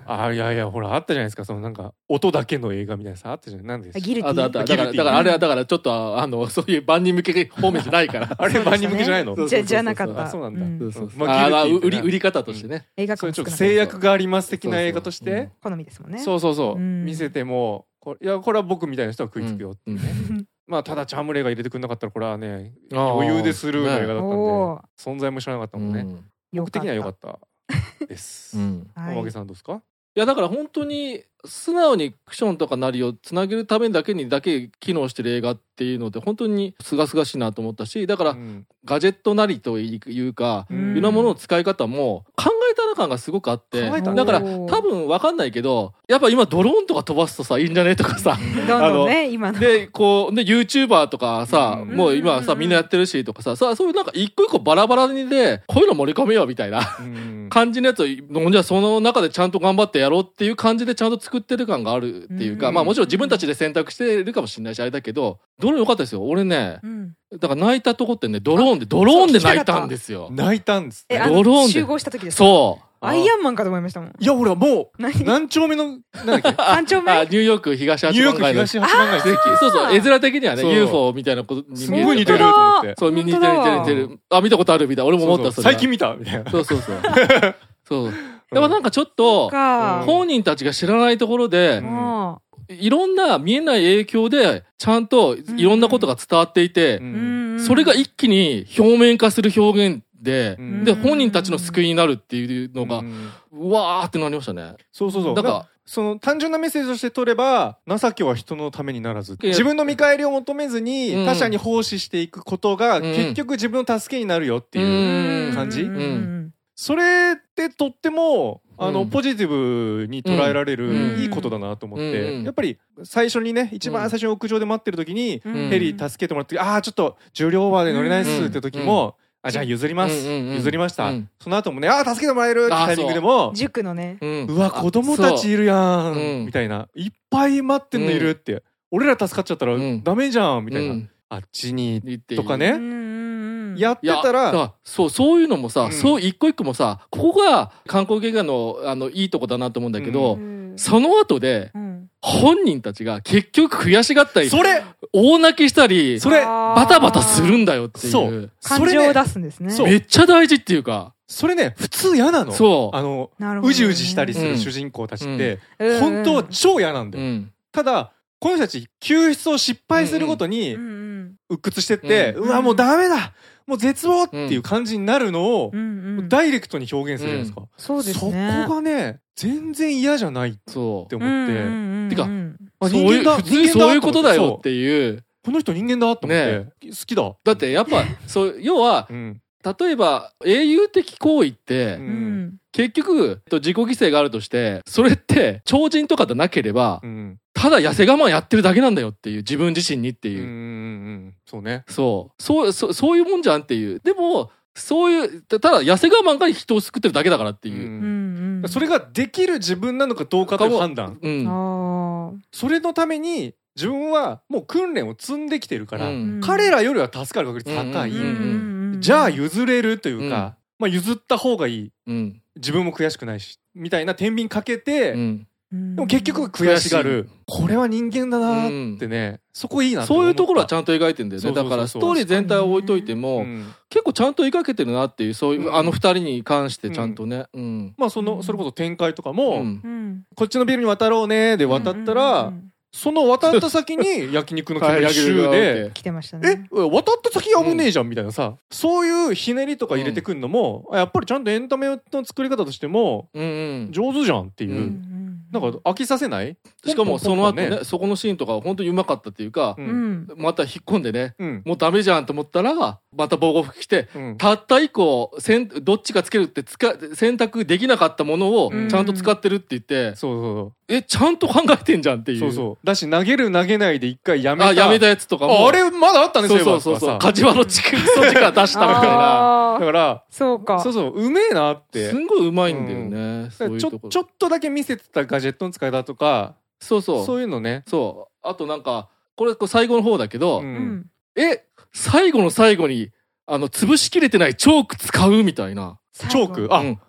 Speaker 1: いやほらあったじゃないですか、そのなんか音だけの映画みたいなさあったじゃない。なんですか。
Speaker 3: ギルティ
Speaker 2: だからあれはだからちょっとそういう万人向け方面じゃないから
Speaker 1: あれ万人向けじゃないの。
Speaker 3: じゃなかった。
Speaker 1: そうなん
Speaker 2: だ。売り方としてね。
Speaker 3: 映画
Speaker 1: ちょっと制約があります的な映画として
Speaker 3: 好みですもんね。
Speaker 1: そう見せてもこれは僕みたいな人は食いつくよってね。まあただチャームレイが入れてくれなかったらこれはね余裕でスルーの映画だったんで存在も知らなかったもんね。僕的には良かったですおまけさんどうですか。
Speaker 2: いやだから本当に素直にクションとかナリをつなげるためだけ機能してる映画っていうので本当に清々しいなと思ったし、だからガジェットなりというかいろんなものの使い方も考えた感がすごくあって、だから多分分かんないけどやっぱ今ドローンとか飛ばすとさいいんじゃねとかさ
Speaker 3: 今の
Speaker 2: でこうで YouTuber とかさもう今さみんなやってるしとかさそういうなんか一個一個バラバラにでこういうの盛り込めようみたいな感じのやつをじゃあその中でちゃんと頑張ってやろうっていう感じでちゃんと作ってる感があるっていうか、まあもちろん自分たちで選択してるかもしれないしあれだけどドローン良かったですよ。俺ねだから泣いたとこってねドローンで泣いたんですよ。
Speaker 1: 泣いたんです。
Speaker 3: ドローンで集合した時ですか。
Speaker 2: そう
Speaker 3: アイアンマンかと思いましたもん。
Speaker 1: いや俺はもう何丁目のなんだっけ
Speaker 3: 3丁目
Speaker 2: ニューヨーク東8番街の
Speaker 1: そうそう
Speaker 2: 絵面的にはね UFO みたいなこと
Speaker 1: すごい似てると思って。
Speaker 2: そう似てる見たことあるみたいな俺も思った。
Speaker 1: 最近見たみたいな。そう
Speaker 2: でもなんかちょっと本人たちが知らないところでいろんな見えない影響でちゃんといろんなことが伝わっていてそれが一気に表面化する表現で本人たちの救いになるっていうのがうわーってなりましたね。
Speaker 1: そうだからその単純なメッセージとして取れば情けは人のためにならず自分の見返りを求めずに他者に奉仕していくことが結局自分の助けになるよっていう感じ。それってとってもポジティブに捉えられるいいことだなと思ってやっぱり最初にね一番最初に屋上で待ってる時にヘリ助けてもらってちょっと重量オーバーで乗れないっすって時もじゃあ譲ります譲りましたその後もね助けてもらえるってタイミングでも
Speaker 3: 塾のね
Speaker 1: うわ子供たちいるやんみたいないっぱい待ってんのいるって俺ら助かっちゃったらダメじゃんみたいなあっちにとかねやってたら
Speaker 2: そういうのもさそう一個一個もさここが韓国映画のいいとこだなと思うんだけどその後で本人たちが結局悔しがったり大泣きしたりバタバタするんだよっていう
Speaker 3: 感情を出すんですね。
Speaker 2: めっちゃ大事っていうか
Speaker 1: それね普通嫌なの。うじうじしたりする主人公たちって本当は超嫌なんだよ。ただこの人たち救出を失敗するごとに鬱屈してってうわもうダメだもう絶望っていう感じになるのをダイレクトに表現するじゃないですか。
Speaker 3: そうですね。
Speaker 1: そこがね全然嫌じゃないって思って。
Speaker 2: てか普通にそういうことだよっていう
Speaker 1: この人人間だと思って好きだ。
Speaker 2: だってやっぱ要は例えば英雄的行為って結局自己犠牲があるとしてそれって超人とかでなければただ痩せ我慢やってるだけなんだよっていう自分自身にっていう
Speaker 1: そうね
Speaker 2: そういうもんじゃんっていうでもそういうただ痩せ我慢が人を救ってるだけだからっていう
Speaker 1: それができる自分なのかどうかという判断それのために自分はもう訓練を積んできてるから彼らよりは助かる確率高いじゃあ譲れるというか譲った方がいい自分も悔しくないしみたいな天秤かけてでも結局悔しがるこれは人間だなってねそこいいなって思った。
Speaker 2: そういうところはちゃんと描いてるんだよね。だからストーリー全体を置いといても結構ちゃんと描けてるなっていうそういう二人に関してちゃんとね
Speaker 1: それこそ展開とかもこっちのビルに渡ろうねで渡ったらその渡った先に焼肉の煙集で
Speaker 3: 来てましたね。
Speaker 1: 渡った先危ねえじゃんみたいなさそういうひねりとか入れてくんのもやっぱりちゃんとエンタメの作り方としても上手じゃんっていうなんか飽きさせない。
Speaker 2: しかもその後ねそこのシーンとか本当にうまかったっていうかまた引っ込んでねもうダメじゃんと思ったらまた防護服着てたった一個どっちかつけるって選択できなかったものをちゃんと使ってるって言ってちゃんと考えてんじゃんっていう。
Speaker 1: だし投げる投げないで一回やめた
Speaker 2: やつとかも
Speaker 1: あれまだあったんですよ。
Speaker 2: そうカジワのクソ力出したみたいなだ
Speaker 1: から
Speaker 3: そう
Speaker 1: うめえなって
Speaker 2: すんごいうまいんだよね。
Speaker 1: ちょっとだけ見せてたガジェットの使い方とかそういうのね。
Speaker 2: あとなんかこれ最後の方だけど最後の最後に潰しきれてないチョーク使うみたいな。
Speaker 1: チョーク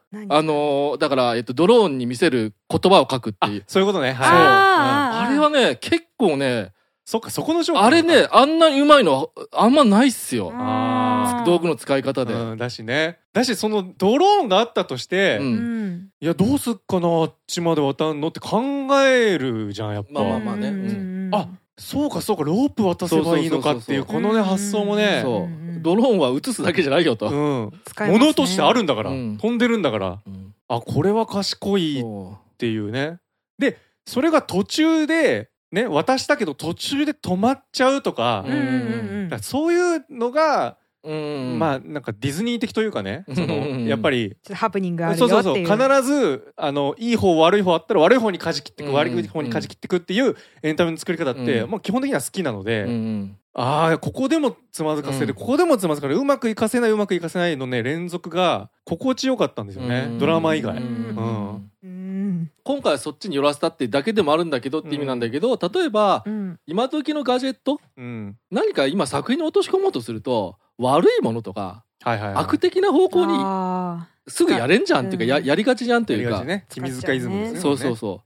Speaker 2: だからドローンに見せる言葉を書くっていう。
Speaker 1: そういうことね。
Speaker 2: あれはね結構ね。
Speaker 1: そっか、そこの
Speaker 2: あれね、あんなうまいのあんまないっすよ。道具の使い方で。
Speaker 1: だしね。そのドローンがあったとして、いや、どうすっかな、あっちまで渡んのって考えるじゃん、やっぱ。
Speaker 2: まあね。
Speaker 1: あ、そうか、ロープ渡せばいいのかっていう、このね、発想もね。
Speaker 2: ドローンは映すだけじゃないよと。
Speaker 1: 物としてあるんだから。飛んでるんだから。あ、これは賢いっていうね。で、それが途中で、ね、渡したけど途中で止まっちゃうとか、そういうのが、まあなんかディズニー的というかね、やっぱり
Speaker 3: ハプニングあるよっていう。そう
Speaker 1: 必ずいい方悪い方あったら悪い方に舵切ってく、悪い方に舵切ってくっていうエンタメの作り方って、まあ基本的には好きなので、ここでもつまずかせる、ここでもつまずかせる、うまくいかせないのね連続が心地よかったんですよね、ドラマ以外。
Speaker 2: 今回はそっちに寄らせたってだけでもあるんだけどって意味なんだけど、例えば、今時のガジェット、何か今作品に落とし込もうとすると悪いものとか、悪的な方向にすぐやれんじゃんっていうか、やりがちじゃんというか、
Speaker 1: 君塚イズムですね。
Speaker 2: そう、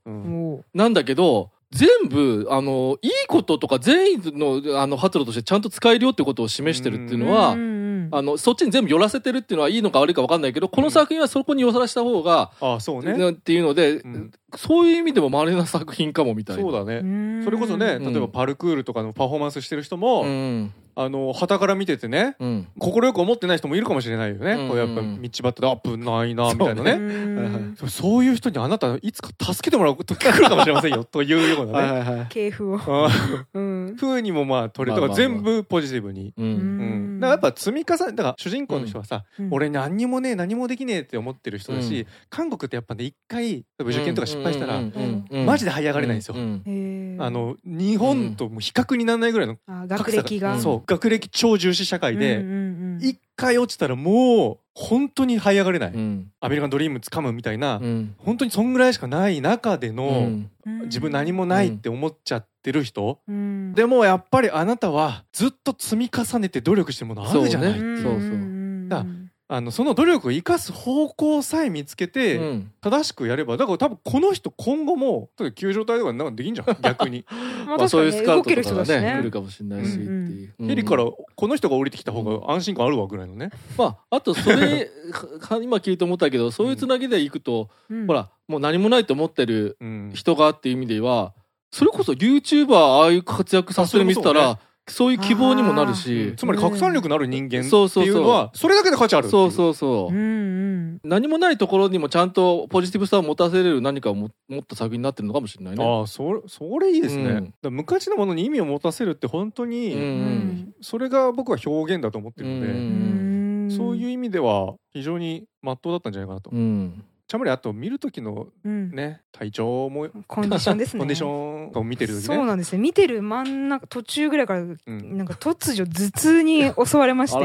Speaker 2: なんだけど全部いいこととか善意の発露としてちゃんと使えるよってことを示してるっていうのは、そっちに全部寄らせてるっていうのはいいのか悪いか分かんないけど、この作品はそこに寄らせた方がっていうので、そういう意味でも稀な作品かもみたいな。
Speaker 1: そうだね。それこそね、例えばパルクールとかのパフォーマンスしてる人も傍から見ててね、快く思ってない人もいるかもしれないよね。こうやっぱ道端で危ないなみたいなね。そういう人にあなたいつか助けてもらう時来るかもしれませんよというようなね
Speaker 3: 系譜を
Speaker 1: 風にもまあ取れとか全部ポジティブに。だからやっぱ積み重ね、だから主人公の人はさ、俺何にもねえ何もできねえって思ってる人だし、韓国ってやっぱね一回受験とか失敗したらマジで這い上がれないんですよ。日本とも比較にならないぐらいの
Speaker 3: 学歴が、
Speaker 1: 学歴超重視社会で一回落ちたらもう本当に這い上がれない、アメリカンドリーム掴むみたいな、本当にそんぐらいしかない中での、自分何もないって思っちゃってる人、でもやっぱりあなたはずっと積み重ねて努力してるものあるじゃないっていう。だからその努力を生かす方向さえ見つけて正しくやれば、だから多分この人今後も救助隊とかなんかできんじゃん逆に。
Speaker 2: そういうスカウトとかがね来るかもしれないしっていう。
Speaker 1: ヘリからこの人が降りてきた方が安心感あるわぐらいのね。
Speaker 2: あとそれ今聞いて思ったけど、そういうつなぎでいくとほらもう何もないと思ってる人がっていう意味では、それこそ YouTuber ああいう活躍させる見てたらそういう希望にもなるし、
Speaker 1: つまり拡散力のある人間っていうのはそれだけで価値ある。
Speaker 2: 何もないところにもちゃんとポジティブさを持たせれる何かを持った作品になってるのかもしれないね。
Speaker 1: それいいですね。無価値なものに意味を持たせるって本当にそれが僕は表現だと思ってるので、そういう意味では非常に真っ当だったんじゃないかなと。ちゃんまりあと見る時のね、体調も
Speaker 3: コンディションですね。
Speaker 1: コンディションを見てる時ね。
Speaker 3: そうなんですね。見てる真ん中途中ぐらいからなんか突如頭痛に襲われまして、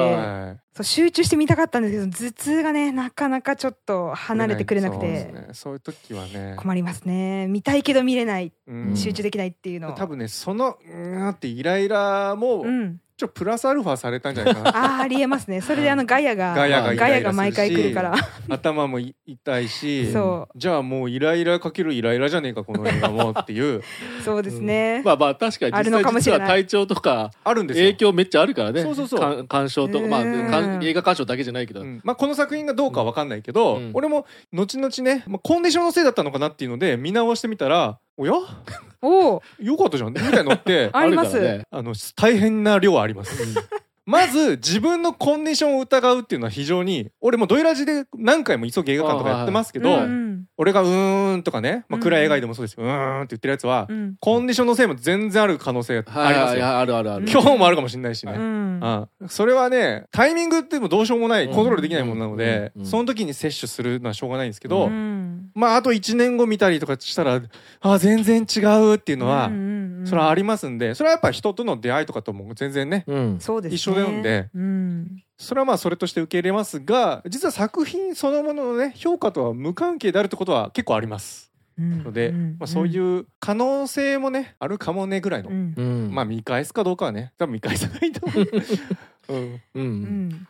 Speaker 3: 集中して見たかったんですけど頭痛がねなかなかちょっと離れてくれなくて、
Speaker 1: そういう時はね
Speaker 3: 困りますね。見たいけど見れない、集中できないっていうの。
Speaker 1: 多分ねそのってイライラもちょっとプラスアルファされたんじゃないかな。
Speaker 3: ありえますね。それでガヤが毎回来るから
Speaker 1: 頭も痛いし、じゃあもうイライラかけるイライラじゃねえかこの映画もっていう。
Speaker 3: そうですね。
Speaker 2: まあ確かに実は体調とか影響めっちゃあるからね。鑑賞とか映画鑑賞だけじゃないけど、
Speaker 1: この作品がどうかは分かんないけど、俺も後々ねコンディションのせいだったのかなっていうので見直してみたら、おやよかったじゃんみたいなのって
Speaker 3: あります。
Speaker 1: 大変な量あります。まず自分のコンディションを疑うっていうのは非常に、俺もドイラジで何回も急げ映画館とかやってますけど、俺がうーんとかね、暗い映画でもそうですよ、うーんって言ってるやつはコンディションのせいも全然ある可能性ありますよ。
Speaker 2: ある
Speaker 1: 今日もあるかもしれないしね。それはねタイミングってもどうしようもない、コントロールできないものなので、その時に摂取するのはしょうがないんですけど、あと1年後見たりとかしたら全然違うっていうのはそれはありますんで、それはやっぱ人との出会いとかとも全然ね一緒なんで、それはそれとして受け入れますが、実は作品そのもののね評価とは無関係であるってことは結構ありますので、そういう可能性もねあるかもねぐらいの、見返すかどうかはね多分見返さないと思う。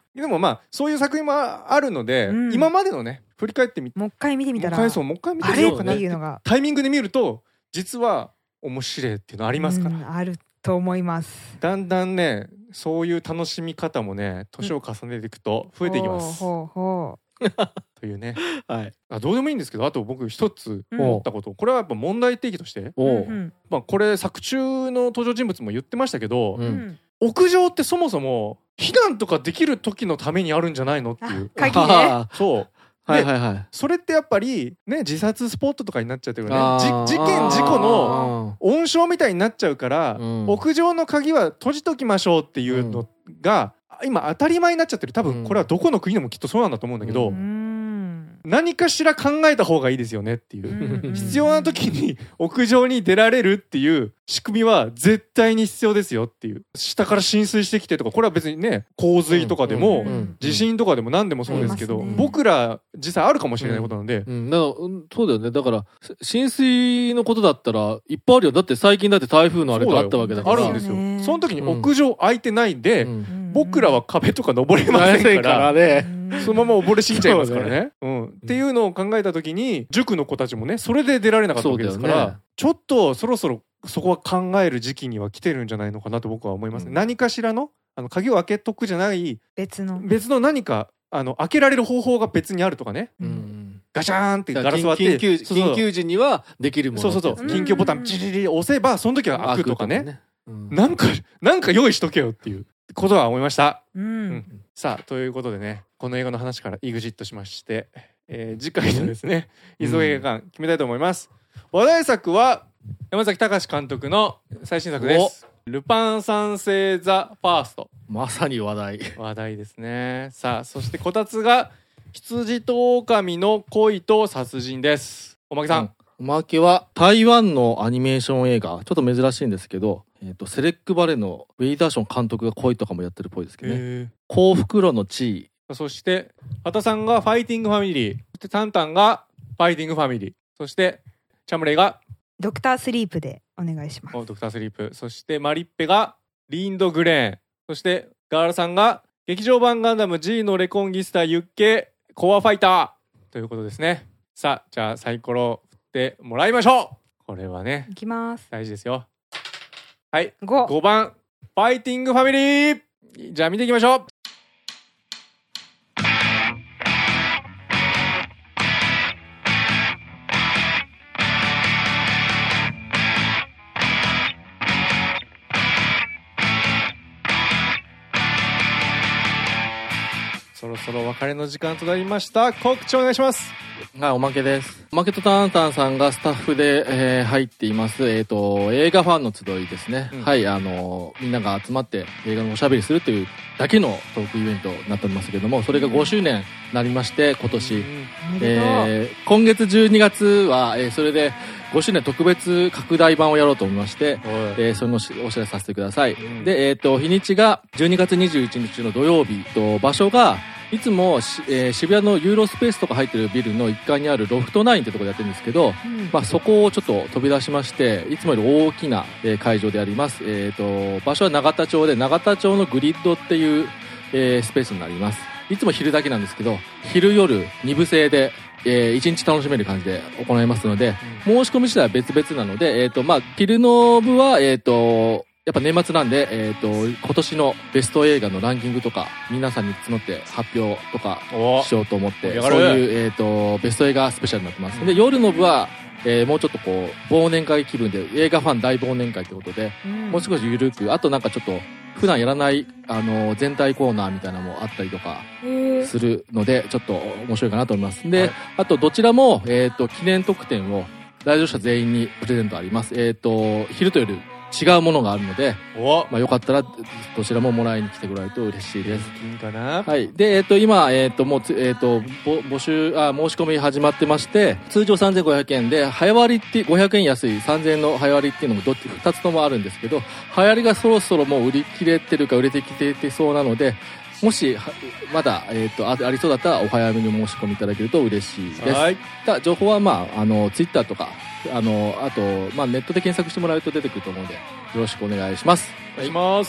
Speaker 1: でもまあそういう作品もあるので、今までのね振り返ってみて、
Speaker 3: もう一回見てみたら、
Speaker 1: もう一回見てみようかなって
Speaker 3: いうのが
Speaker 1: タイミングで見ると実は面白いっていうのありますから、
Speaker 3: あると思います。
Speaker 1: だんだんねそういう楽しみ方もね年を重ねていくと増えていきます。というね、はい、どうでもいいんですけど、あと僕一つ思ったこと、これはやっぱ問題提起として、まあこれ作中の登場人物も言ってましたけど、屋上ってそもそも避難とかできる時のためにあるんじゃないのっていう。
Speaker 3: 鍵ね。
Speaker 1: そう。はいはいはい、それってやっぱりね自殺スポットとかになっちゃってるね、事故の温床みたいになっちゃうから、屋上の鍵は閉じときましょうっていうのが、今当たり前になっちゃってる。多分これはどこの国でもきっとそうなんだと思うんだけど、何かしら考えた方がいいですよねっていう必要な時に屋上に出られるっていう仕組みは絶対に必要ですよっていう。下から浸水してきてとか、これは別にね洪水とかでも地震とかでも何でもそうですけど、僕ら実際あるかもしれないことなので、
Speaker 2: だからそうだよね。だから浸水のことだったらいっぱいあるよ。だって最近だって台風のあれがあったわけだから。
Speaker 1: あるんですよ。その時に屋上空いてないんで、僕らは壁とか登れませんからね。そのまま溺れ死んじゃいますからね。っていうのを考えた時に塾の子たちもねそれで出られなかったわけですから、ちょっとそろそろそこは考える時期には来てるんじゃないのかなと僕は思います。何かしらの鍵を開けとくじゃない別の何か開けられる方法が別にあるとかね。ガシャーンってガラス割って
Speaker 2: 緊急時にはできるもの。
Speaker 1: そう緊急ボタンチリリ押せばその時は開くとかね。なんか用意しとけよっていうことは思いました。さあということでね、この映画の話からEXITしまして、次回のですね急ぎ映画館決めたいと思います。話題作は山崎隆監督の最新作です。ルパン三世ザ・ファースト。
Speaker 2: まさに話
Speaker 1: 題ですね。さあそしてこたつが羊と狼の恋と殺人です。おまけさん。
Speaker 2: おまけは台湾のアニメーション映画、ちょっと珍しいんですけど、セレック・バレのウェイダーション監督が恋とかもやってるっぽいですけどね。幸福路の地位。
Speaker 1: そして畑さんがファイティングファミリー、そしてタンタンがファイティングファミリー、そしてチャムレイが
Speaker 3: ドクタースリープでお願いします。
Speaker 1: ドクタースリープ。そしてマリッペがリンドグレーン、そしてガーラさんが劇場版ガンダム G のレコンギスタユッケコアファイターということですね。さあじゃあサイコロ振ってもらいましょう。これはね
Speaker 3: いきます。
Speaker 1: 大事ですよ。はい、5番ファイティングファミリー。じゃあ見ていきましょう。そろそろお別れの時間となりました。告知お願いします。
Speaker 2: はい、おまけです。おまけとタンタンさんがスタッフで、入っています、映画ファンの集いですね。はい、みんなが集まって映画のおしゃべりするというだけのトークイベントになっておりますけども、それが5周年になりまして、今年、今月12月は、それで5周年特別拡大版をやろうと思いまして、それのお知らせさせてください。で、日にちが12月21日の土曜日と、場所がいつも、渋谷のユーロスペースとか入ってるビルの1階にあるロフト9ってところでやってるんですけど、そこをちょっと飛び出しまして、いつもより大きな、会場であります。場所は永田町で、永田町のグリッドっていう、スペースになります。いつも昼だけなんですけど、昼夜2部制で、1日楽しめる感じで行いますので、申し込み自体は別々なので、昼の部は、やっぱ年末なんで、今年のベスト映画のランキングとか皆さんに募って発表とかしようと思って、そういう、ベスト映画スペシャルになってます。で、夜の部は、もうちょっとこう忘年会気分で、映画ファン大忘年会ってことで、もう少し緩く、あとなんかちょっと普段やらない全体コーナーみたいなのもあったりとかするので、ちょっと面白いかなと思います。で、あとどちらも記念特典を来場者全員にプレゼントあります。昼と夜違うものがあるので、よかったらどちらももらいに来てくれると嬉しいです。
Speaker 1: いいかな。
Speaker 2: はい。で、今、もう募集、申し込み始まってまして、通常3500円で、早割って500円安い3000円の早割っていうのも2つともあるんですけど、早割がそろそろもう売り切れてるか売れてきてそうなので、もしまだ、ありそうだったらお早めに申し込みいただけると嬉しいです。はい。情報はツイッターとか、あと、ネットで検索してもらうと出てくると思うので、よろしくお願いします。
Speaker 1: お願いします。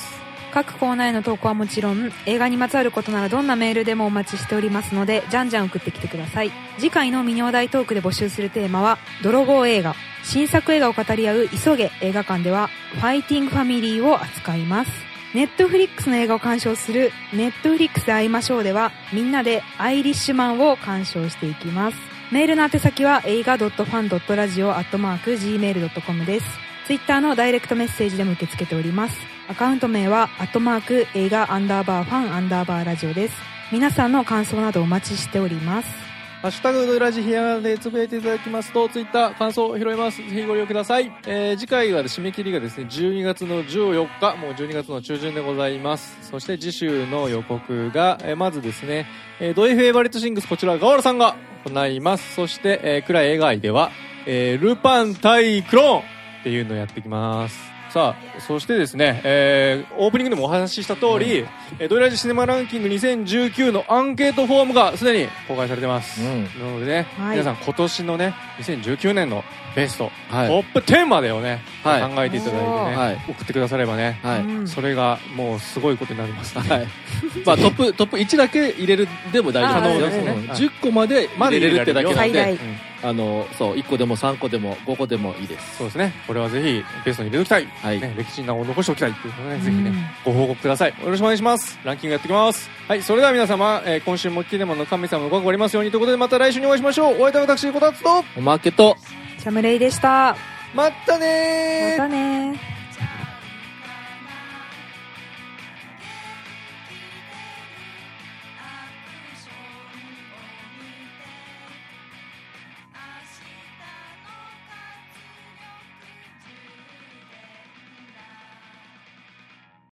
Speaker 3: 各コーナーへの投稿はもちろん、映画にまつわることならどんなメールでもお待ちしておりますので、じゃんじゃん送ってきてください。次回のミニお題トークで募集するテーマは泥棒映画。新作映画を語り合う急げ映画館ではファイティングファミリーを扱います。ネットフリックスの映画を鑑賞するネットフリックスで会いましょうでは、みんなでアイリッシュマンを鑑賞していきます。メールの宛先は映画.fan.radio@gmail.com です。ツイッターのダイレクトメッセージでも受け付けております。アカウント名は映画_ファン_ラジオです。皆さんの感想などお待ちしております。
Speaker 1: ハッシュタグドイラジひらがなでつぶやいていただきますと、ツイッター感想を拾います。ぜひご利用ください。次回は締め切りがですね、12月の14日、もう12月の中旬でございます。そして次週の予告が、まずですね、ドイフェイバリットシングス、こちらガワラさんが行います。そして、暗い映画愛では、ルパン対クローンっていうのをやっていきます。さあ、そしてですね、オープニングでもお話しした通り、ドイラジシネマランキング2019のアンケートフォームがすでに公開されてます。なのでね、皆さん今年のね、2019年のベスト、トップ10までをね、考えていただいてね、送ってくださればね、それがもうすごいことになります。まあトップ1だけ入れるでも大丈夫ですね。10個まで入れれるってだけなんで、そう1個でも3個でも5個でもいいです。そうですね。これはぜひベストに入れておきたい、歴史に名を残しておきたいっていうのをね、ぜひねご報告ください。よろしくお願いします。ランキングやっていきます。はい、それでは皆様、今週もキネマの神様のご加護ありますようにということで、また来週にお会いしましょう。お相手は私こたつと
Speaker 2: おまけと
Speaker 3: シャムレイでした。
Speaker 1: またねー。
Speaker 3: またねー。